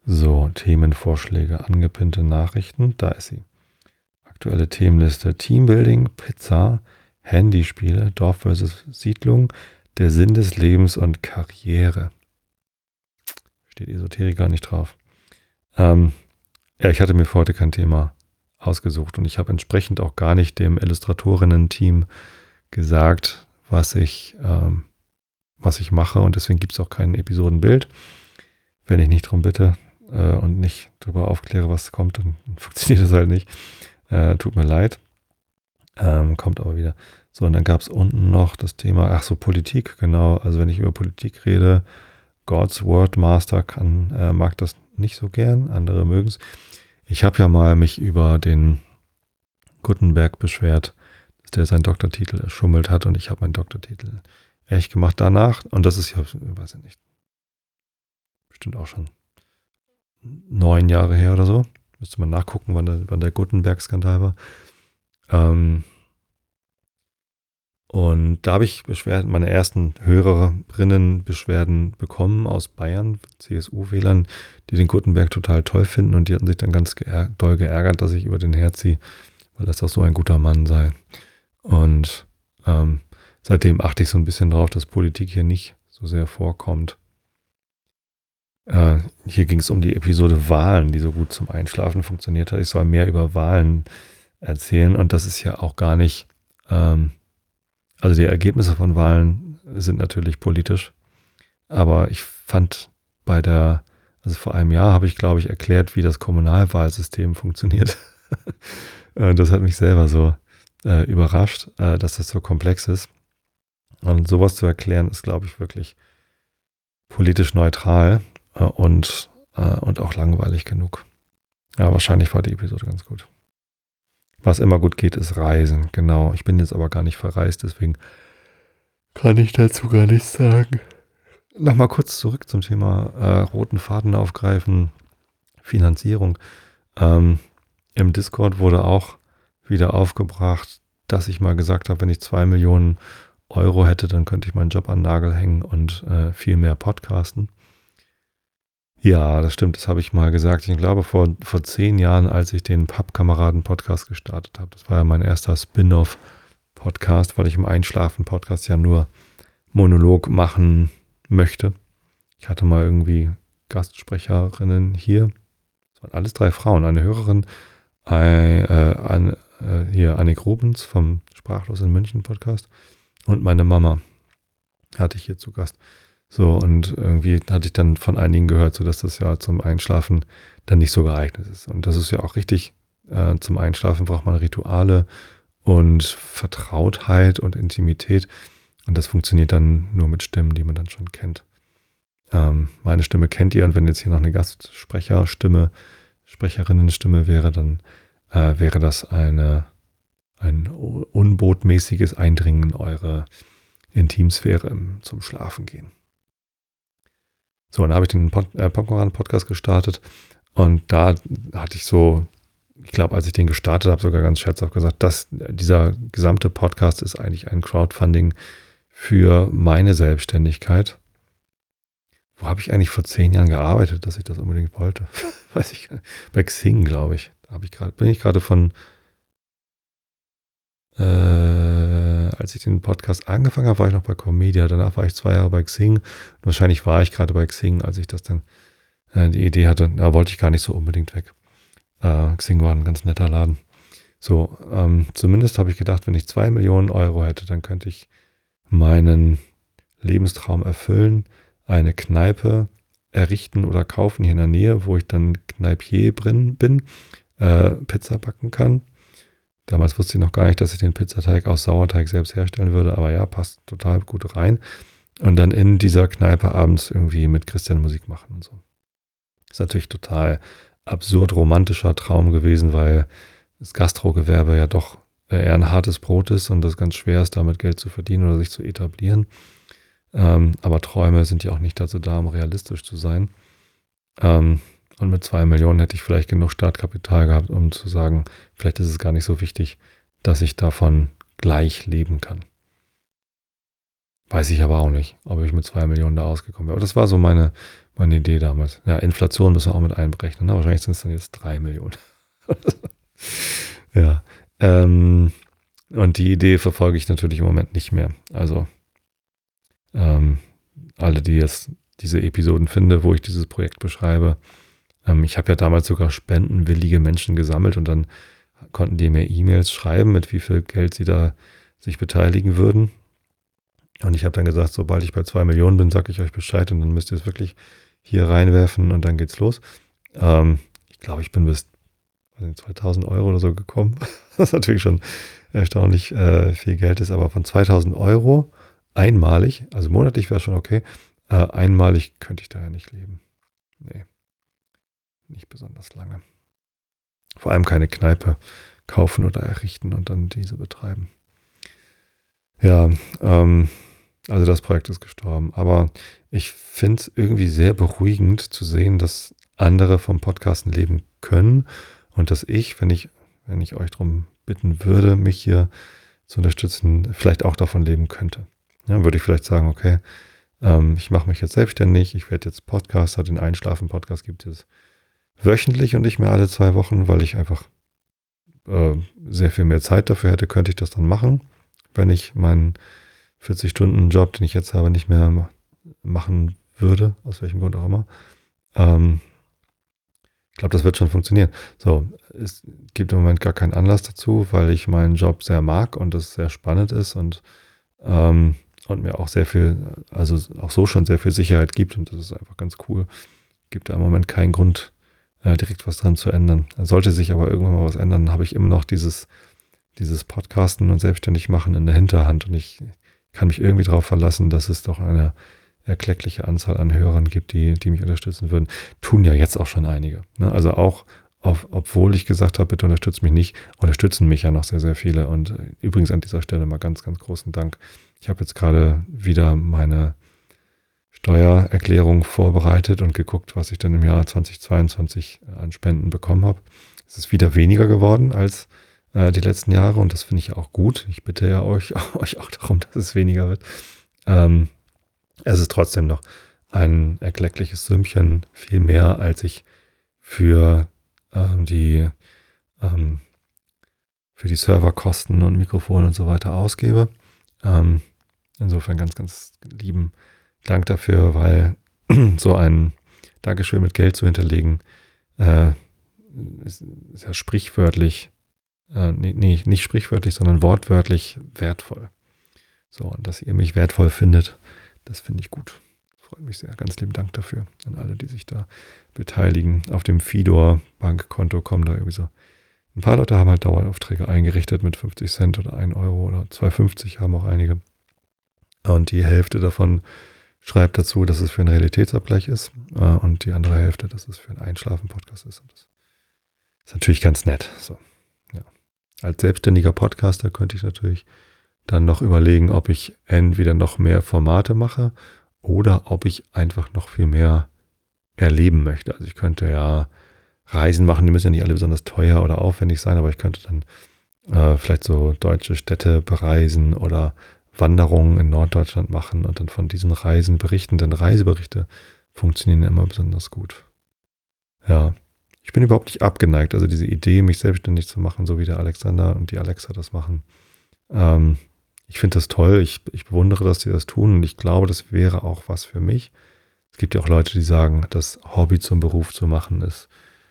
So, Themenvorschläge, angepinnte Nachrichten, da ist sie. Aktuelle Themenliste: Teambuilding, Pizza, Handyspiele, Dorf versus Siedlung, der Sinn des Lebens und Karriere. Steht Esoterik gar nicht drauf. Ja, ich hatte mir für heute kein Thema ausgesucht und ich habe entsprechend auch gar nicht dem Illustratorinnen-Team gesagt, was ich mache, und deswegen gibt es auch kein Episodenbild. Wenn ich nicht drum bitte und nicht darüber aufkläre, was kommt, dann funktioniert das halt nicht. Tut mir leid. Kommt aber wieder. So, und dann gab es unten noch das Thema, Politik, genau. Also wenn ich über Politik rede, God's Word Master mag das nicht so gern, andere mögen es. Ich habe ja mal mich über den Gutenberg beschwert, dass der seinen Doktortitel erschummelt hat, und ich habe meinen Doktortitel echt gemacht danach. Und das ist ja, weiß ich nicht, bestimmt auch schon 9 Jahre her oder so. Müsste man nachgucken, wann der Gutenberg-Skandal war. Und da habe ich meine ersten Hörerinnen-Beschwerden bekommen aus Bayern, CSU-Wählern, die den Gutenberg total toll finden, und die hatten sich dann ganz doll geärgert, dass ich über den herziehe, weil das doch so ein guter Mann sei. Und seitdem achte ich so ein bisschen drauf, dass Politik hier nicht so sehr vorkommt. Hier ging es um die Episode Wahlen, die so gut zum Einschlafen funktioniert hat. Ich soll mehr über Wahlen erzählen, und das ist ja auch gar nicht... Also die Ergebnisse von Wahlen sind natürlich politisch, aber ich fand vor einem Jahr habe ich, glaube ich, erklärt, wie das Kommunalwahlsystem funktioniert. Das hat mich selber so überrascht, dass das so komplex ist. Und sowas zu erklären, ist, glaube ich, wirklich politisch neutral und auch langweilig genug. Ja, wahrscheinlich war die Episode ganz gut. Was immer gut geht, ist Reisen, genau. Ich bin jetzt aber gar nicht verreist, deswegen kann ich dazu gar nichts sagen. Nochmal kurz zurück zum Thema roten Faden aufgreifen, Finanzierung. Im Discord wurde auch wieder aufgebracht, dass ich mal gesagt habe, wenn ich 2 Millionen Euro hätte, dann könnte ich meinen Job an den Nagel hängen und viel mehr podcasten. Ja, das stimmt, das habe ich mal gesagt. Ich glaube, vor 10 Jahren, als ich den Pappkameraden-Podcast gestartet habe, das war ja mein erster Spin-off-Podcast, weil ich im Einschlafen-Podcast ja nur Monolog machen möchte. Ich hatte mal irgendwie Gastsprecherinnen hier. Das waren alles 3 Frauen. Eine Hörerin, hier Annik Rubens vom Sprachlos in München Podcast und meine Mama hatte ich hier zu Gast. So, und irgendwie hatte ich dann von einigen gehört, so dass das ja zum Einschlafen dann nicht so geeignet ist. Und das ist ja auch richtig. Zum Einschlafen braucht man Rituale und Vertrautheit und Intimität. Und das funktioniert dann nur mit Stimmen, die man dann schon kennt. Meine Stimme kennt ihr, und wenn jetzt hier noch eine Sprecherinnenstimme wäre, dann wäre das ein unbotmäßiges Eindringen in eure Intimsphäre zum Schlafen gehen. So, und dann habe ich den Popcorn-Podcast gestartet, und da hatte ich so, ich glaube, als ich den gestartet habe, sogar ganz scherzhaft gesagt, dass dieser gesamte Podcast ist eigentlich ein Crowdfunding für meine Selbstständigkeit. Wo habe ich eigentlich vor 10 Jahren gearbeitet, dass ich das unbedingt wollte? Weiß ich gar nicht. Bei Xing, glaube ich. Bin ich gerade von, als ich den Podcast angefangen habe, war ich noch bei Comedia. Danach war ich 2 Jahre bei Xing. Und wahrscheinlich war ich gerade bei Xing, als ich das dann die Idee hatte. Da wollte ich gar nicht so unbedingt weg. Xing war ein ganz netter Laden. So, zumindest habe ich gedacht, wenn ich 2 Millionen Euro hätte, dann könnte ich meinen Lebenstraum erfüllen, eine Kneipe errichten oder kaufen hier in der Nähe, wo ich dann Kneipier bin, Pizza backen kann. Damals wusste ich noch gar nicht, dass ich den Pizzateig aus Sauerteig selbst herstellen würde, aber ja, passt total gut rein. Und dann in dieser Kneipe abends irgendwie mit Christian Musik machen und so. Ist natürlich total absurd romantischer Traum gewesen, weil das Gastrogewerbe ja doch eher ein hartes Brot ist und das ganz schwer ist, damit Geld zu verdienen oder sich zu etablieren. Aber Träume sind ja auch nicht dazu da, um realistisch zu sein. Und mit 2 Millionen hätte ich vielleicht genug Startkapital gehabt, um zu sagen, vielleicht ist es gar nicht so wichtig, dass ich davon gleich leben kann. Weiß ich aber auch nicht, ob ich mit 2 Millionen da ausgekommen wäre. Aber das war so meine Idee damals. Ja, Inflation müssen wir auch mit einberechnen. Ne? Wahrscheinlich sind es dann jetzt 3 Millionen. Ja. Und die Idee verfolge ich natürlich im Moment nicht mehr. Also ähm, alle, die jetzt diese Episoden finde, wo ich dieses Projekt beschreibe, ich habe ja damals sogar spendenwillige Menschen gesammelt und dann konnten die mir E-Mails schreiben, mit wie viel Geld sie da sich beteiligen würden. Und ich habe dann gesagt, sobald ich bei 2 Millionen bin, sage ich euch Bescheid und dann müsst ihr es wirklich hier reinwerfen und dann geht's los. Ich glaube, ich bin bis 2000 Euro oder so gekommen, was natürlich schon erstaunlich viel Geld ist, aber von 2000 Euro einmalig, also monatlich wäre schon okay, einmalig könnte ich da ja nicht leben. Nee, nicht besonders lange. Vor allem keine Kneipe kaufen oder errichten und dann diese betreiben. Ja, also das Projekt ist gestorben. Aber ich finde es irgendwie sehr beruhigend zu sehen, dass andere vom Podcasten leben können und dass ich, wenn ich euch darum bitten würde, mich hier zu unterstützen, vielleicht auch davon leben könnte. Ja, würde ich vielleicht sagen, okay, ich mache mich jetzt selbstständig, ich werde jetzt Podcaster, den Einschlafen-Podcast gibt es wöchentlich und nicht mehr alle 2 Wochen, weil ich einfach sehr viel mehr Zeit dafür hätte, könnte ich das dann machen, wenn ich meinen 40-Stunden-Job, den ich jetzt habe, nicht mehr machen würde, aus welchem Grund auch immer. Ich glaube, das wird schon funktionieren. So, es gibt im Moment gar keinen Anlass dazu, weil ich meinen Job sehr mag und es sehr spannend ist und mir auch sehr viel, also auch so schon sehr viel Sicherheit gibt und das ist einfach ganz cool. Gibt da im Moment keinen Grund, direkt was dran zu ändern. Sollte sich aber irgendwann mal was ändern, dann habe ich immer noch dieses Podcasten und selbstständig machen in der Hinterhand und ich kann mich irgendwie darauf verlassen, dass es doch eine erkleckliche Anzahl an Hörern gibt, die mich unterstützen würden. Tun ja jetzt auch schon einige. Ne? Also auch, obwohl ich gesagt habe, bitte unterstützt mich nicht, unterstützen mich ja noch sehr, sehr viele. Und übrigens an dieser Stelle mal ganz, ganz großen Dank. Ich habe jetzt gerade wieder meine Steuererklärung vorbereitet und geguckt, was ich dann im Jahr 2022 an Spenden bekommen habe. Es ist wieder weniger geworden als die letzten Jahre und das finde ich auch gut. Ich bitte ja euch auch darum, dass es weniger wird. Es ist trotzdem noch ein erkleckliches Sümmchen, viel mehr, als ich für die Serverkosten und Mikrofone und so weiter ausgebe. Insofern ganz, ganz lieben Dank dafür, weil so ein Dankeschön mit Geld zu hinterlegen, ist ja sprichwörtlich, nicht sprichwörtlich, sondern wortwörtlich wertvoll. So, und dass ihr mich wertvoll findet, das finde ich gut. Freut mich sehr. Ganz lieben Dank dafür an alle, die sich da beteiligen. Auf dem Fidor Bankkonto kommen da irgendwie so. Ein paar Leute haben halt Daueraufträge eingerichtet mit 50 Cent oder 1 Euro oder 2,50 haben auch einige. Und die Hälfte davon schreibt dazu, dass es für einen Realitätsabgleich ist und die andere Hälfte, dass es für einen Einschlafen-Podcast ist. Und das ist natürlich ganz nett. So, ja. Als selbstständiger Podcaster könnte ich natürlich dann noch überlegen, ob ich entweder noch mehr Formate mache oder ob ich einfach noch viel mehr erleben möchte. Also ich könnte ja Reisen machen, die müssen ja nicht alle besonders teuer oder aufwendig sein, aber ich könnte dann vielleicht so deutsche Städte bereisen oder Wanderungen in Norddeutschland machen und dann von diesen Reisen berichten, denn Reiseberichte funktionieren ja immer besonders gut. Ja, ich bin überhaupt nicht abgeneigt, also diese Idee, mich selbstständig zu machen, so wie der Alexander und die Alexa das machen. Ich finde das toll, ich bewundere, dass sie das tun und ich glaube, das wäre auch was für mich. Es gibt ja auch Leute, die sagen, das Hobby zum Beruf zu machen ist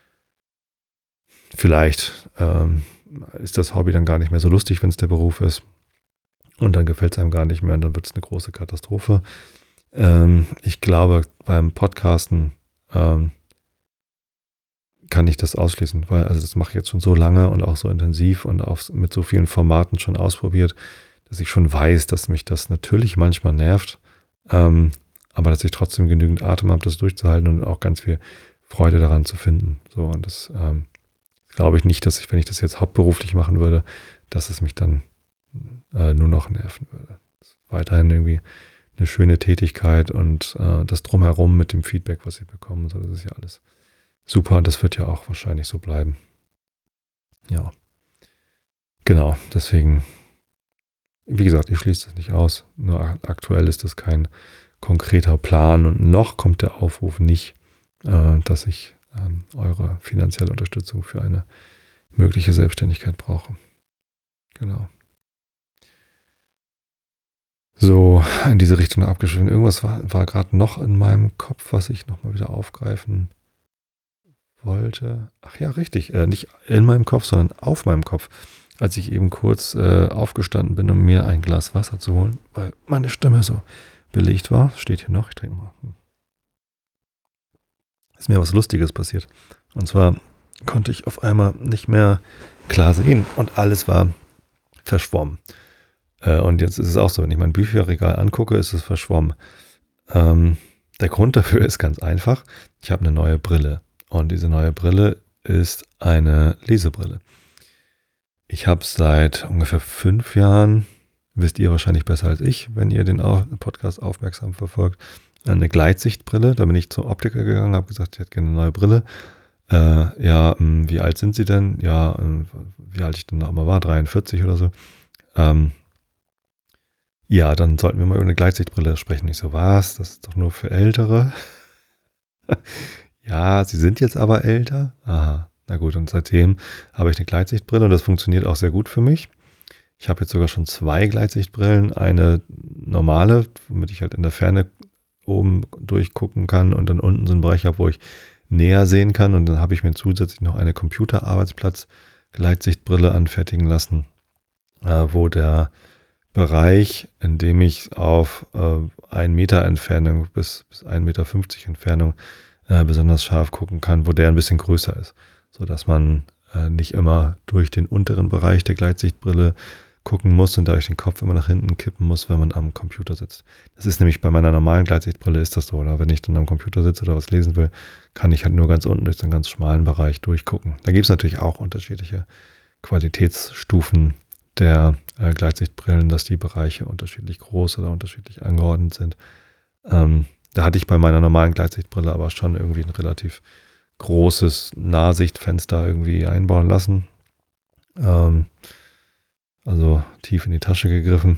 vielleicht ist das Hobby dann gar nicht mehr so lustig, wenn es der Beruf ist. Und dann gefällt es einem gar nicht mehr und dann wird es eine große Katastrophe. Ich glaube, beim Podcasten kann ich das ausschließen, weil also das mache ich jetzt schon so lange und auch so intensiv und auch mit so vielen Formaten schon ausprobiert, dass ich schon weiß, dass mich das natürlich manchmal nervt, aber dass ich trotzdem genügend Atem habe, das durchzuhalten und auch ganz viel Freude daran zu finden. So, und das glaube ich nicht, dass ich, wenn ich das jetzt hauptberuflich machen würde, dass es mich dann nur noch nerven würde. Das ist weiterhin irgendwie eine schöne Tätigkeit und das Drumherum mit dem Feedback, was ich bekomme, so, das ist ja alles super und das wird ja auch wahrscheinlich so bleiben. Ja, genau, deswegen Wie gesagt, ich schließe das nicht aus. Nur aktuell ist das kein konkreter Plan und noch kommt der Aufruf nicht, dass ich eure finanzielle Unterstützung für eine mögliche Selbstständigkeit brauche. Genau. So, in diese Richtung abgeschrieben. Irgendwas war gerade noch in meinem Kopf, was ich nochmal wieder aufgreifen wollte. Ach ja, richtig. Nicht in meinem Kopf, sondern auf meinem Kopf. Als ich eben kurz aufgestanden bin, um mir ein Glas Wasser zu holen, weil meine Stimme so belegt war. Steht hier noch, ich trinke mal. Ist mir was Lustiges passiert. Und zwar konnte ich auf einmal nicht mehr klar sehen und alles war verschwommen. Und jetzt ist es auch so, wenn ich mein Bücherregal angucke, ist es verschwommen. Der Grund dafür ist ganz einfach. Ich habe eine neue Brille und diese neue Brille ist eine Lesebrille. Ich habe seit ungefähr 5 Jahren, wisst ihr wahrscheinlich besser als ich, wenn ihr den Podcast aufmerksam verfolgt, eine Gleitsichtbrille. Da bin ich zum Optiker gegangen, habe gesagt, ich hätte gerne eine neue Brille. Wie alt sind Sie denn? Ja, wie alt ich denn noch mal war, 43 oder so. Ja, dann sollten wir mal über eine Gleitsichtbrille sprechen. Ich so, was? Das ist doch nur für Ältere. Ja, Sie sind jetzt aber älter. Aha, na gut, und seitdem habe ich eine Gleitsichtbrille und das funktioniert auch sehr gut für mich. Ich habe jetzt sogar schon 2 Gleitsichtbrillen. Eine normale, womit ich halt in der Ferne oben durchgucken kann und dann unten so einen Bereich habe, wo ich näher sehen kann. Und dann habe ich mir zusätzlich noch eine Computerarbeitsplatz-Gleitsichtbrille anfertigen lassen, wo der Bereich, in dem ich auf 1 Meter Entfernung bis 1,50 Meter Entfernung besonders scharf gucken kann, wo der ein bisschen größer ist, sodass man nicht immer durch den unteren Bereich der Gleitsichtbrille gucken muss und dadurch den Kopf immer nach hinten kippen muss, wenn man am Computer sitzt. Das ist nämlich bei meiner normalen Gleitsichtbrille ist das so, oder wenn ich dann am Computer sitze oder was lesen will, kann ich halt nur ganz unten durch so einen ganz schmalen Bereich durchgucken. Da gibt es natürlich auch unterschiedliche Qualitätsstufen der Gleitsichtbrillen, dass die Bereiche unterschiedlich groß oder unterschiedlich angeordnet sind. Da hatte ich bei meiner normalen Gleitsichtbrille aber schon irgendwie ein relativ großes Nahsichtfenster irgendwie einbauen lassen. Also tief in die Tasche gegriffen.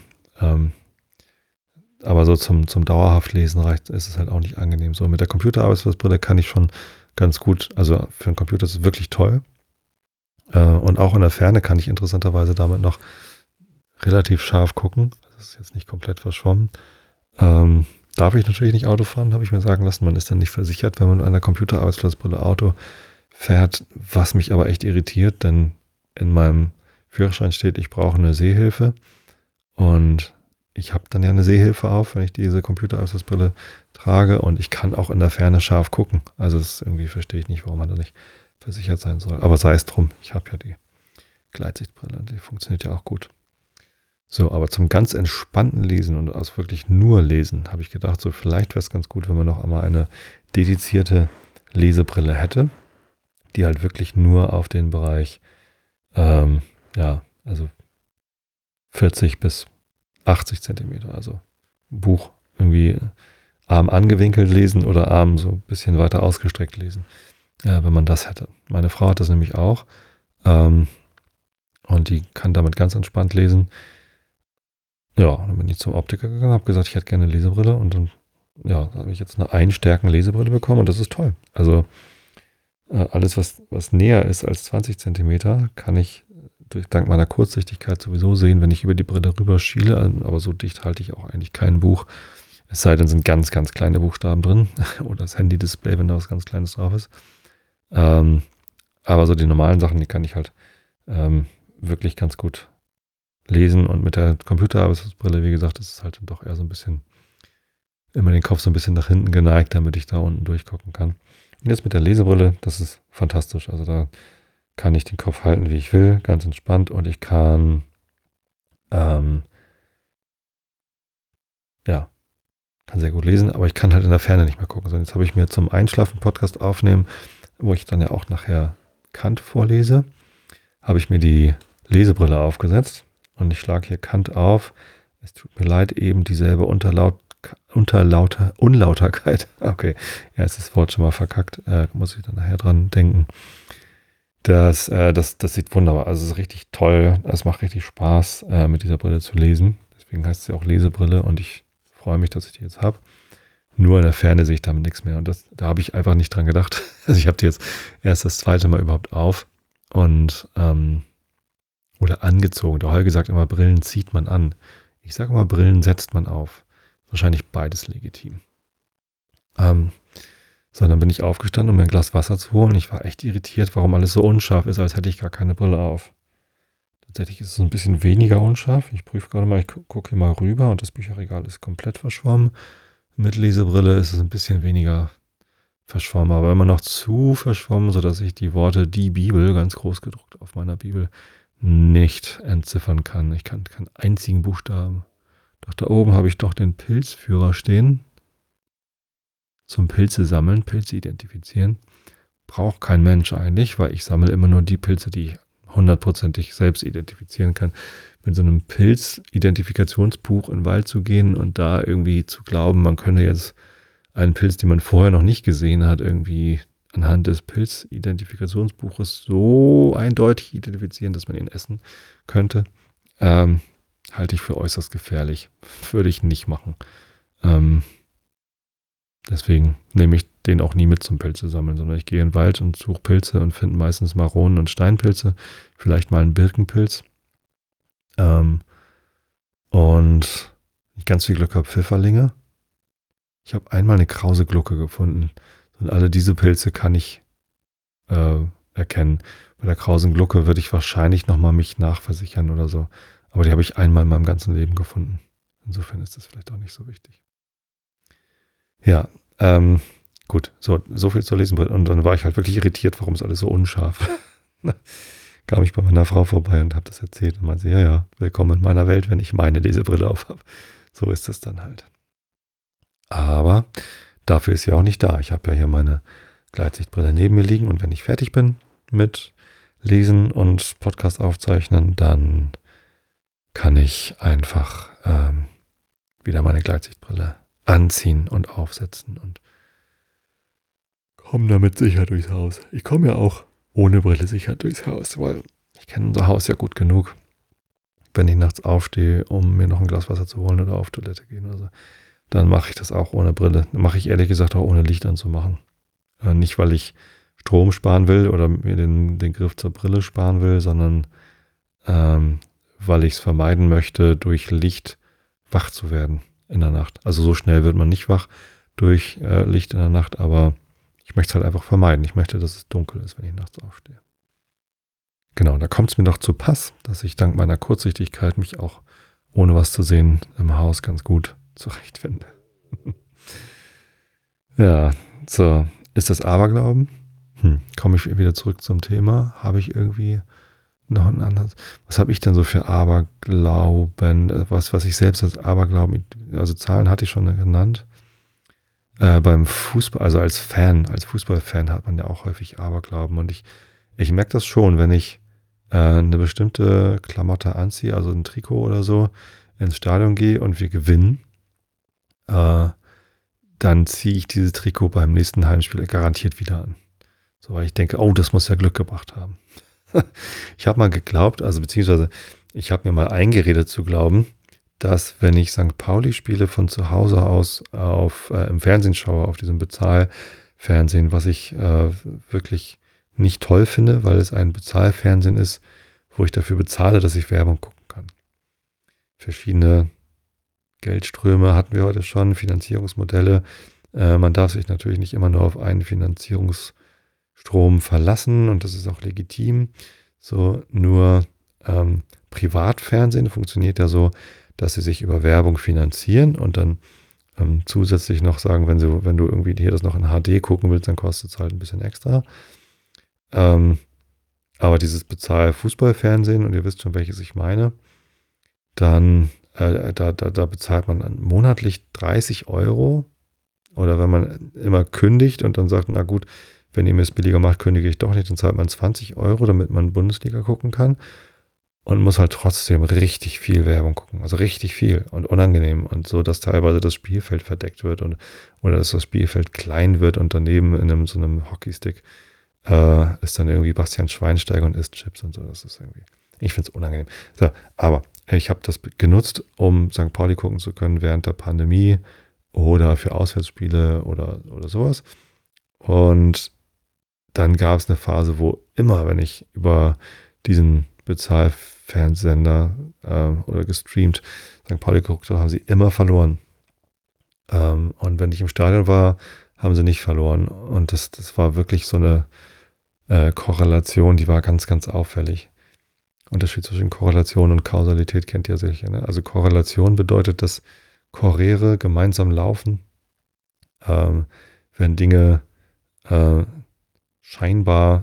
Aber so zum dauerhaft Lesen reicht, ist es halt auch nicht angenehm. So mit der Computerarbeitsplatzbrille kann ich schon ganz gut, also für einen Computer ist es wirklich toll. Und auch in der Ferne kann ich interessanterweise damit noch relativ scharf gucken. Das ist jetzt nicht komplett verschwommen. Darf ich natürlich nicht Auto fahren, habe ich mir sagen lassen. Man ist dann nicht versichert, wenn man mit einer Computerarbeitsplatzbrille Auto fährt, was mich aber echt irritiert, denn in meinem Führerschein steht, ich brauche eine Sehhilfe und ich habe dann ja eine Sehhilfe auf, wenn ich diese Computerarbeitsplatzbrille trage und ich kann auch in der Ferne scharf gucken. Also das irgendwie verstehe ich nicht, warum man da nicht versichert sein soll. Aber sei es drum, ich habe ja die Gleitsichtbrille, die funktioniert ja auch gut. So, aber zum ganz entspannten Lesen und aus wirklich nur Lesen habe ich gedacht, so vielleicht wäre es ganz gut, wenn man noch einmal eine dedizierte Lesebrille hätte, die halt wirklich nur auf den Bereich, also 40 bis 80 Zentimeter, also Buch irgendwie Arm angewinkelt lesen oder Arm so ein bisschen weiter ausgestreckt lesen, wenn man das hätte. Meine Frau hat das nämlich auch und die kann damit ganz entspannt lesen. Ja, dann bin ich zum Optiker gegangen, habe gesagt, ich hätte gerne eine Lesebrille und dann habe ich jetzt eine Einstärken-Lesebrille bekommen und das ist toll. Also alles, was näher ist als 20 Zentimeter, kann ich dank meiner Kurzsichtigkeit sowieso sehen, wenn ich über die Brille rüber schiele, aber so dicht halte ich auch eigentlich kein Buch. Es sei denn, sind ganz, ganz kleine Buchstaben drin oder das Handy-Display, wenn da was ganz Kleines drauf ist. Aber so die normalen Sachen, die kann ich halt wirklich ganz gut lesen und mit der Computerarbeitsbrille, wie gesagt, ist es halt doch eher so ein bisschen, immer den Kopf so ein bisschen nach hinten geneigt, damit ich da unten durchgucken kann. Und jetzt mit der Lesebrille, das ist fantastisch. Also da kann ich den Kopf halten, wie ich will, ganz entspannt und ich kann, kann sehr gut lesen, aber ich kann halt in der Ferne nicht mehr gucken. So, jetzt habe ich mir zum Einschlafen Podcast aufnehmen, wo ich dann ja auch nachher Kant vorlese, habe ich mir die Lesebrille aufgesetzt und ich schlage hier Kant auf. Es tut mir leid, eben dieselbe Unlauterkeit. Okay, ja, ist das Wort schon mal verkackt. Muss ich dann nachher dran denken. Das sieht wunderbar. Also es ist richtig toll. Es macht richtig Spaß, mit dieser Brille zu lesen. Deswegen heißt sie auch Lesebrille und ich freue mich, dass ich die jetzt habe. Nur in der Ferne sehe ich damit nichts mehr. Und da habe ich einfach nicht dran gedacht. Also ich habe die jetzt erst das zweite Mal überhaupt auf und oder angezogen. Der Holger sagt immer, Brillen zieht man an. Ich sage immer, Brillen setzt man auf. Wahrscheinlich beides legitim. So, dann bin ich aufgestanden, um mir ein Glas Wasser zu holen. Ich war echt irritiert, warum alles so unscharf ist, als hätte ich gar keine Brille auf. Tatsächlich ist es ein bisschen weniger unscharf. Ich prüfe gerade mal, ich gucke hier mal rüber und das Bücherregal ist komplett verschwommen. Mit Lesebrille ist es ein bisschen weniger verschwommen, aber immer noch zu verschwommen, sodass ich die Worte die Bibel, ganz groß gedruckt auf meiner Bibel, nicht entziffern kann. Ich kann keinen einzigen Buchstaben. Doch da oben habe ich doch den Pilzführer stehen. Zum Pilze sammeln, Pilze identifizieren. Braucht kein Mensch eigentlich, weil ich sammle immer nur die Pilze, die ich hundertprozentig selbst identifizieren kann. Mit so einem Pilz-Identifikationsbuch in den Wald zu gehen und da irgendwie zu glauben, man könne jetzt einen Pilz, den man vorher noch nicht gesehen hat, irgendwie anhand des Pilz-Identifikationsbuches so eindeutig identifizieren, dass man ihn essen könnte, halte ich für äußerst gefährlich. Würde ich nicht machen. Deswegen nehme ich den auch nie mit zum Pilze sammeln, sondern ich gehe in den Wald und suche Pilze und finde meistens Maronen und Steinpilze, vielleicht mal einen Birkenpilz. Und wenn ich ganz viel Glück habe, Pfifferlinge. Ich habe einmal eine krause Glucke gefunden. Und alle diese Pilze kann ich erkennen. Bei der krausen Glucke würde ich wahrscheinlich nochmal mich nachversichern oder so. Aber die habe ich einmal in meinem ganzen Leben gefunden. Insofern ist das vielleicht auch nicht so wichtig. Ja, gut, so viel zur Lesenbrille. Und dann war ich halt wirklich irritiert, warum ist alles so unscharf. Kam ich bei meiner Frau vorbei und habe das erzählt. Und meinte sie, ja, willkommen in meiner Welt, wenn ich meine Lesebrille auf habe. So ist es dann halt. Aber dafür ist sie auch nicht da. Ich habe ja hier meine Gleitsichtbrille neben mir liegen und wenn ich fertig bin mit Lesen und Podcast aufzeichnen, dann kann ich einfach wieder meine Gleitsichtbrille anziehen und aufsetzen und komme damit sicher durchs Haus. Ich komme ja auch ohne Brille sicher durchs Haus, weil ich kenne unser Haus ja gut genug. Wenn ich nachts aufstehe, um mir noch ein Glas Wasser zu holen oder auf Toilette gehen oder so, dann mache ich das auch ohne Brille. Dann mache ich ehrlich gesagt auch ohne Licht anzumachen. Nicht, weil ich Strom sparen will oder mir den Griff zur Brille sparen will, sondern weil ich es vermeiden möchte, durch Licht wach zu werden in der Nacht. Also so schnell wird man nicht wach durch Licht in der Nacht, aber ich möchte es halt einfach vermeiden. Ich möchte, dass es dunkel ist, wenn ich nachts aufstehe. Genau, da kommt es mir doch zu Pass, dass ich dank meiner Kurzsichtigkeit mich auch ohne was zu sehen im Haus ganz gut zurechtfinde. Ja, so, ist das Aberglauben? Komme ich wieder zurück zum Thema? Habe ich irgendwie noch ein anderes? Was habe ich denn so für Aberglauben? Was ich selbst als Aberglauben, also Zahlen hatte ich schon genannt. Beim Fußball, also als Fußballfan hat man ja auch häufig Aberglauben und ich merke das schon, wenn ich eine bestimmte Klamotte anziehe, also ein Trikot oder so, ins Stadion gehe und wir gewinnen, dann ziehe ich dieses Trikot beim nächsten Heimspiel garantiert wieder an. So, weil ich denke, oh, das muss ja Glück gebracht haben. Ich habe mal geglaubt, also beziehungsweise ich habe mir mal eingeredet zu glauben, dass wenn ich St. Pauli-Spiele von zu Hause aus im Fernsehen schaue, auf diesem Bezahlfernsehen, was ich wirklich nicht toll finde, weil es ein Bezahlfernsehen ist, wo ich dafür bezahle, dass ich Werbung gucken kann. Verschiedene Geldströme hatten wir heute schon, Finanzierungsmodelle. Man darf sich natürlich nicht immer nur auf einen Finanzierungsstrom verlassen und das ist auch legitim. So, nur Privatfernsehen funktioniert ja so, dass sie sich über Werbung finanzieren und dann zusätzlich noch sagen, wenn du irgendwie hier das noch in HD gucken willst, dann kostet es halt ein bisschen extra. Aber dieses Bezahl-Fußballfernsehen, und ihr wisst schon, welches ich meine, dann da bezahlt man monatlich 30 Euro. Oder wenn man immer kündigt und dann sagt, na gut, wenn ihr mir es billiger macht, kündige ich doch nicht, dann zahlt man 20 Euro, damit man Bundesliga gucken kann. Und muss halt trotzdem richtig viel Werbung gucken. Also richtig viel und unangenehm. Und so, dass teilweise das Spielfeld verdeckt wird oder dass das Spielfeld klein wird und daneben in so einem Hockeystick ist dann irgendwie Bastian Schweinsteiger und isst Chips und so. Das ist irgendwie, ich finde es unangenehm. So, aber ich habe das genutzt, um St. Pauli gucken zu können während der Pandemie oder für Auswärtsspiele oder sowas. Und dann gab es eine Phase, wo immer, wenn ich über diesen Bezahlfernsehsender oder gestreamt St. Pauli geguckt habe, haben sie immer verloren. Und wenn ich im Stadion war, haben sie nicht verloren. Und das war wirklich so eine Korrelation, die war ganz, ganz auffällig. Unterschied zwischen Korrelation und Kausalität kennt ihr sicher. Ne? Also Korrelation bedeutet, dass Choräre gemeinsam laufen, ähm, wenn Dinge äh, scheinbar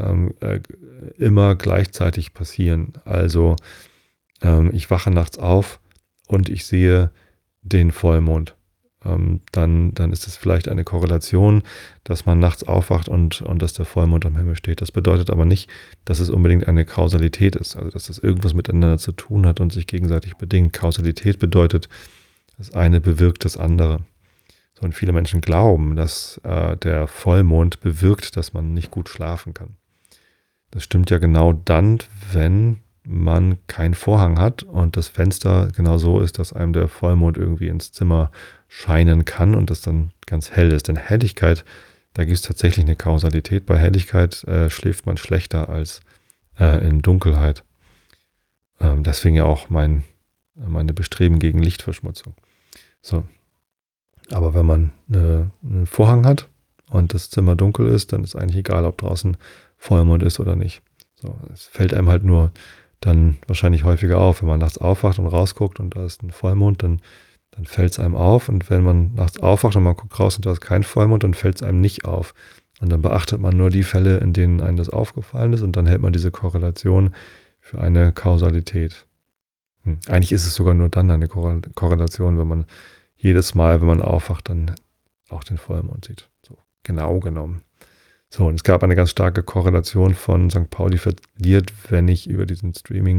immer gleichzeitig passieren. Also ich wache nachts auf und ich sehe den Vollmond. Dann ist es vielleicht eine Korrelation, dass man nachts aufwacht und dass der Vollmond am Himmel steht. Das bedeutet aber nicht, dass es unbedingt eine Kausalität ist, also dass das irgendwas miteinander zu tun hat und sich gegenseitig bedingt. Kausalität bedeutet, das eine bewirkt das andere. So, und viele Menschen glauben, dass der Vollmond bewirkt, dass man nicht gut schlafen kann. Das stimmt ja genau dann, wenn man keinen Vorhang hat und das Fenster genau so ist, dass einem der Vollmond irgendwie ins Zimmer scheinen kann und das dann ganz hell ist. Denn Helligkeit, da gibt es tatsächlich eine Kausalität. Bei Helligkeit schläft man schlechter als in Dunkelheit. Deswegen ja auch meine Bestreben gegen Lichtverschmutzung. So. Aber wenn man einen Vorhang hat und das Zimmer dunkel ist, dann ist eigentlich egal, ob draußen Vollmond ist oder nicht. So, es fällt einem halt nur dann wahrscheinlich häufiger auf. Wenn man nachts aufwacht und rausguckt und da ist ein Vollmond, dann fällt es einem auf. Und wenn man nachts aufwacht und man guckt raus und da ist kein Vollmond, dann fällt es einem nicht auf. Und dann beachtet man nur die Fälle, in denen einem das aufgefallen ist und dann hält man diese Korrelation für eine Kausalität. Eigentlich ist es sogar nur dann eine Korrelation, wenn man jedes Mal, wenn man aufwacht, dann auch den Vollmond sieht. So, genau genommen. So, und es gab eine ganz starke Korrelation von St. Pauli verliert, wenn ich über diesen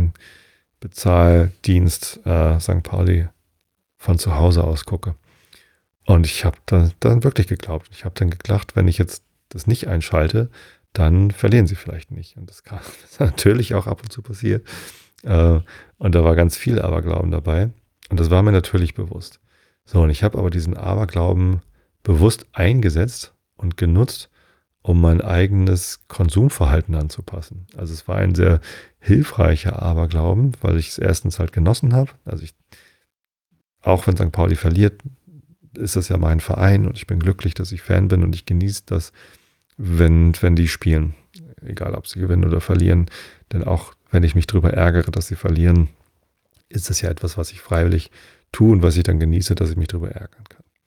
Streaming-Bezahldienst St. Pauli von zu Hause aus gucke. Und ich habe dann wirklich geglaubt. Ich habe dann gedacht, wenn ich jetzt das nicht einschalte, dann verlieren sie vielleicht nicht. Und das ist natürlich auch ab und zu passiert. Und da war ganz viel Aberglauben dabei. Und das war mir natürlich bewusst. So, und ich habe aber diesen Aberglauben bewusst eingesetzt und genutzt, um mein eigenes Konsumverhalten anzupassen. Also es war ein sehr hilfreicher Aberglauben, weil ich es erstens halt genossen habe. Also auch wenn St. Pauli verliert, ist das ja mein Verein und ich bin glücklich, dass ich Fan bin und ich genieße das, wenn die spielen. Egal, ob sie gewinnen oder verlieren. Denn auch wenn ich mich darüber ärgere, dass sie verlieren, ist das ja etwas, was ich freiwillig tue und was ich dann genieße, dass ich mich darüber ärgern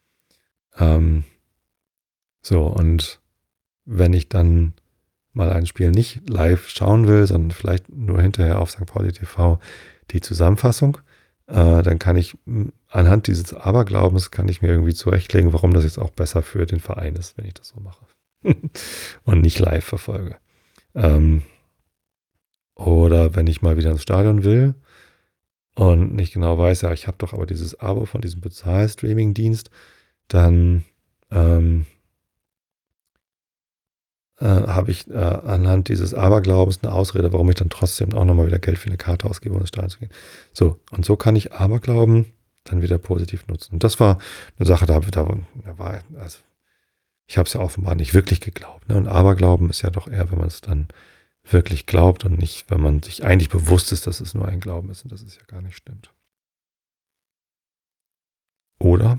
kann. So, und wenn ich dann mal ein Spiel nicht live schauen will, sondern vielleicht nur hinterher auf St. Pauli TV die Zusammenfassung, dann kann ich anhand dieses Aberglaubens kann ich mir irgendwie zurechtlegen, warum das jetzt auch besser für den Verein ist, wenn ich das so mache und nicht live verfolge. Oder wenn ich mal wieder ins Stadion will und nicht genau weiß, ja, ich habe doch aber dieses Abo von diesem Bezahl-Streaming-Dienst, dann habe ich anhand dieses Aberglaubens eine Ausrede, warum ich dann trotzdem auch nochmal wieder Geld für eine Karte ausgebe, um ins Stadion zu gehen. So, und so kann ich Aberglauben dann wieder positiv nutzen. Und das war eine Sache, also ich habe es ja offenbar nicht wirklich geglaubt. Ne? Und Aberglauben ist ja doch eher, wenn man es dann wirklich glaubt und nicht, wenn man sich eigentlich bewusst ist, dass es nur ein Glauben ist und dass es ja gar nicht stimmt. Oder?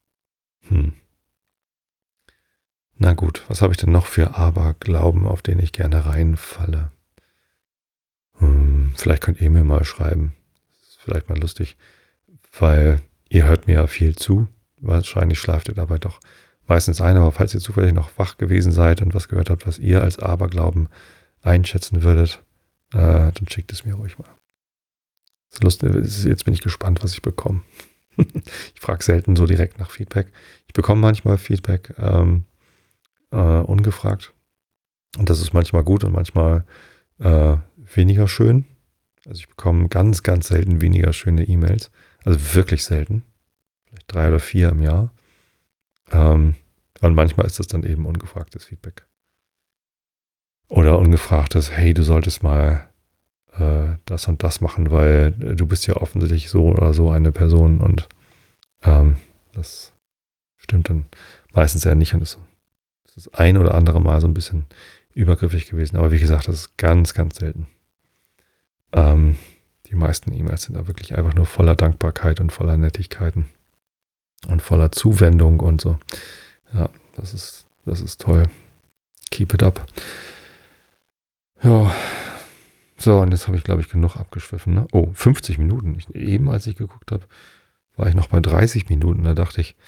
Na gut, was habe ich denn noch für Aberglauben, auf den ich gerne reinfalle? Vielleicht könnt ihr mir mal schreiben. Das ist vielleicht mal lustig, weil ihr hört mir ja viel zu. Wahrscheinlich schlaft ihr dabei doch meistens ein, aber falls ihr zufällig noch wach gewesen seid und was gehört habt, was ihr als Aberglauben einschätzen würdet, dann schickt es mir ruhig mal. Das ist lustig, jetzt bin ich gespannt, was ich bekomme. Ich frage selten so direkt nach Feedback. Ich bekomme manchmal Feedback ungefragt. Und das ist manchmal gut und manchmal weniger schön. Also ich bekomme ganz, ganz selten weniger schöne E-Mails. Also wirklich selten. Vielleicht 3 oder 4 im Jahr. Und manchmal ist das dann eben ungefragtes Feedback. Oder ungefragtes, hey, du solltest mal das und das machen, weil du bist ja offensichtlich so oder so eine Person und das stimmt dann meistens ja nicht und ist das ein oder andere Mal so ein bisschen übergriffig gewesen. Aber wie gesagt, das ist ganz, ganz selten. Ähm, die meisten E-Mails sind da wirklich einfach nur voller Dankbarkeit und voller Nettigkeiten und voller Zuwendung und so. Ja, das ist toll. Keep it up. Ja, so, und jetzt habe ich, glaube ich, genug abgeschwiffen. Ne? Oh, 50 Minuten. Eben, als ich geguckt habe, war ich noch bei 30 Minuten. Da dachte ich,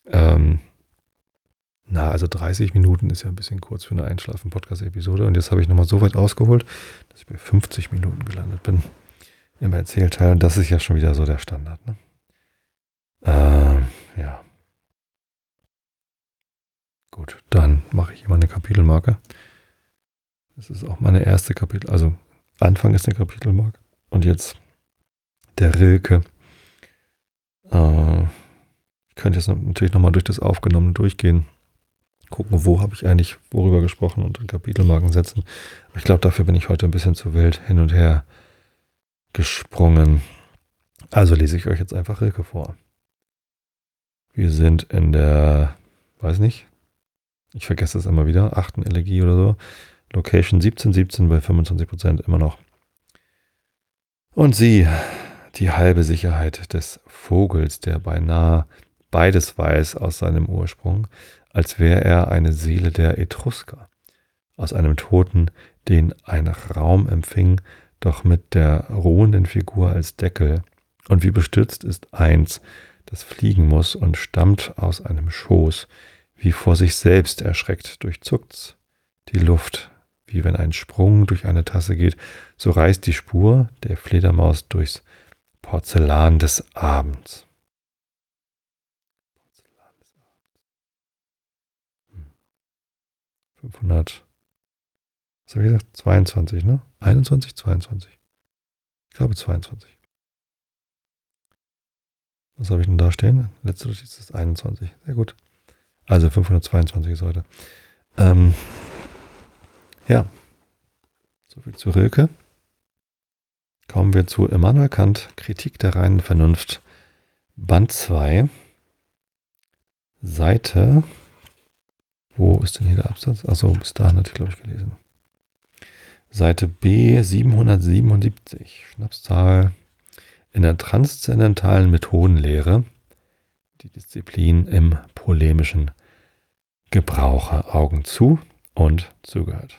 also 30 Minuten ist ja ein bisschen kurz für eine Einschlafen-Podcast-Episode. Und jetzt habe ich nochmal so weit ausgeholt, dass ich bei 50 Minuten gelandet bin im Erzählteil. Und das ist ja schon wieder so der Standard. Ne? Ja. Gut, dann mache ich immer eine Kapitelmarke. Das ist auch meine erste Kapitel. Also Anfang ist eine Kapitelmarke. Und jetzt der Rilke. Ich könnte jetzt natürlich nochmal durch das Aufgenommene durchgehen. Gucken, wo habe ich eigentlich worüber gesprochen und Kapitelmarken setzen. Aber ich glaube, dafür bin ich heute ein bisschen zu wild hin und her gesprungen. Also lese ich euch jetzt einfach Rilke vor. Wir sind in der, weiß nicht, ich vergesse es immer wieder, 8. Elegie oder so. Location 1717 bei 25% immer noch. Und sie, die halbe Sicherheit des Vogels, der beinahe beides weiß aus seinem Ursprung, als wäre er eine Seele der Etrusker, aus einem Toten, den ein Raum empfing, doch mit der ruhenden Figur als Deckel, und wie bestürzt ist eins, das fliegen muss und stammt aus einem Schoß, wie vor sich selbst erschreckt durchzuckt's die Luft, wie wenn ein Sprung durch eine Tasse geht, so reißt die Spur der Fledermaus durchs Porzellan des Abends. 500, was habe ich gesagt? 22, ne? 21, 22. Ich glaube 22. Was habe ich denn da stehen? Letzte Notiz ist 21. Sehr gut. Also 522 ist heute. Ja, soviel zu Rilke. Kommen wir zu Immanuel Kant, Kritik der reinen Vernunft, Band 2, Seite, wo ist denn hier der Absatz? Achso, bis dahin hatte ich, glaube ich, gelesen. Seite B 777, Schnapszahl. In der transzendentalen Methodenlehre, die Disziplin im polemischen Gebrauche, Augen zu und zugehört.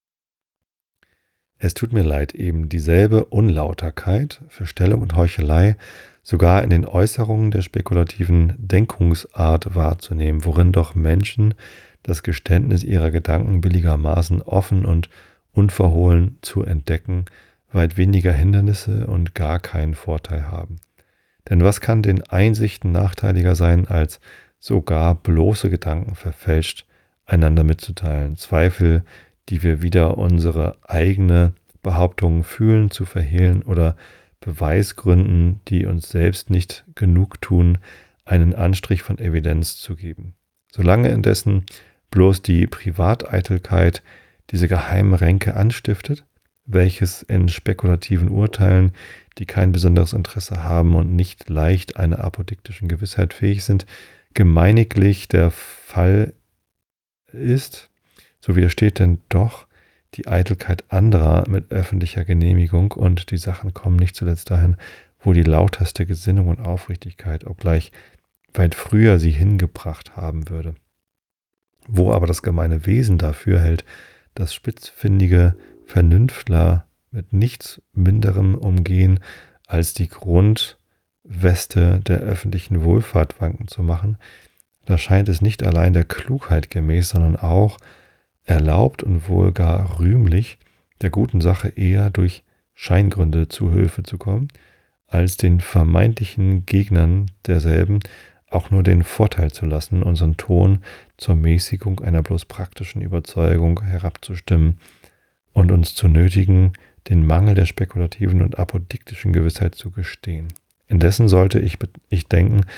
Es tut mir leid, eben dieselbe Unlauterkeit, Verstellung und Heuchelei sogar in den Äußerungen der spekulativen Denkungsart wahrzunehmen, worin doch Menschen das Geständnis ihrer Gedanken billigermaßen offen und unverhohlen zu entdecken, weit weniger Hindernisse und gar keinen Vorteil haben. Denn was kann den Einsichten nachteiliger sein, als sogar bloße Gedanken verfälscht einander mitzuteilen, Zweifel, die wir wider unsere eigene Behauptungen fühlen, zu verhehlen oder Beweisgründen, die uns selbst nicht genug tun, einen Anstrich von Evidenz zu geben. Solange indessen bloß die Privateitelkeit diese geheimen Ränke anstiftet, welches in spekulativen Urteilen, die kein besonderes Interesse haben und nicht leicht einer apodiktischen Gewissheit fähig sind, gemeiniglich der Fall ist, so widersteht denn doch die Eitelkeit anderer mit öffentlicher Genehmigung und die Sachen kommen nicht zuletzt dahin, wo die lauteste Gesinnung und Aufrichtigkeit, obgleich weit früher sie hingebracht haben würde. Wo aber das gemeine Wesen dafür hält, dass spitzfindige Vernünftler mit nichts Minderem umgehen, als die Grundweste der öffentlichen Wohlfahrt wanken zu machen, da scheint es nicht allein der Klugheit gemäß, sondern auch erlaubt und wohl gar rühmlich, der guten Sache eher durch Scheingründe zu Hilfe zu kommen, als den vermeintlichen Gegnern derselben auch nur den Vorteil zu lassen, unseren Ton zur Mäßigung einer bloß praktischen Überzeugung herabzustimmen und uns zu nötigen, den Mangel der spekulativen und apodiktischen Gewissheit zu gestehen. Indessen sollte ich denken,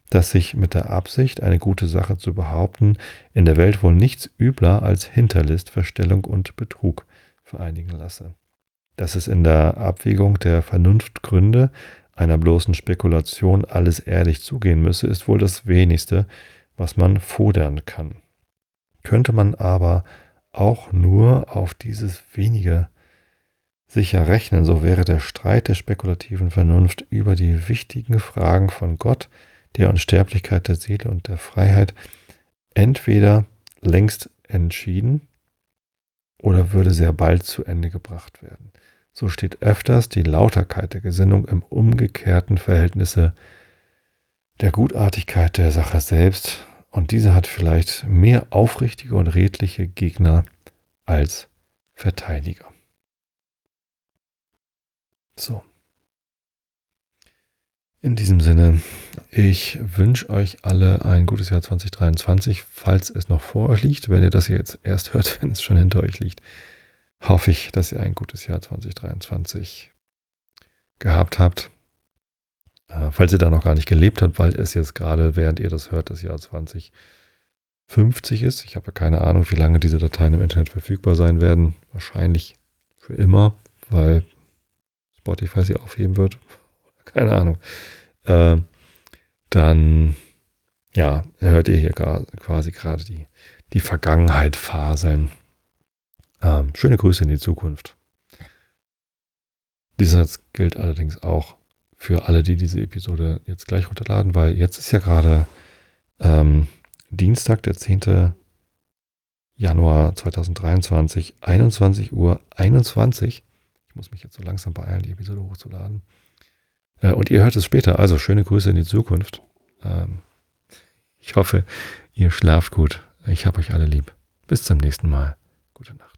dass sich mit der Absicht, eine gute Sache zu behaupten, in der Welt wohl nichts übler als Hinterlist, Verstellung und Betrug vereinigen lasse. Dass es in der Abwägung der Vernunftgründe einer bloßen Spekulation alles ehrlich zugehen müsse, ist wohl das Wenigste, was man fordern kann. Könnte man aber auch nur auf dieses wenige sicher rechnen, so wäre der Streit der spekulativen Vernunft über die wichtigen Fragen von Gott, der Unsterblichkeit der Seele und der Freiheit entweder längst entschieden oder würde sehr bald zu Ende gebracht werden. So steht öfters die Lauterkeit der Gesinnung im umgekehrten Verhältnisse der Gutartigkeit der Sache selbst, und diese hat vielleicht mehr aufrichtige und redliche Gegner als Verteidiger. So. In diesem Sinne, ich wünsche euch alle ein gutes Jahr 2023, falls es noch vor euch liegt. Wenn ihr das jetzt erst hört, wenn es schon hinter euch liegt, hoffe ich, dass ihr ein gutes Jahr 2023 gehabt habt. Falls ihr da noch gar nicht gelebt habt, weil es jetzt gerade, während ihr das hört, das Jahr 2050 ist. Ich habe ja keine Ahnung, wie lange diese Dateien im Internet verfügbar sein werden. Wahrscheinlich für immer, weil Spotify sie aufheben wird. Keine Ahnung. Dann ja, hört ihr hier quasi gerade die Vergangenheit faseln. Schöne Grüße in die Zukunft. Dieser Satz gilt allerdings auch für alle, die diese Episode jetzt gleich runterladen, weil jetzt ist ja gerade Dienstag, der 10. Januar 2023, 21:21 Uhr. Ich muss mich jetzt so langsam beeilen, die Episode hochzuladen. Und ihr hört es später, also schöne Grüße in die Zukunft. Ich hoffe, ihr schlaft gut. Ich habe euch alle lieb. Bis zum nächsten Mal. Gute Nacht.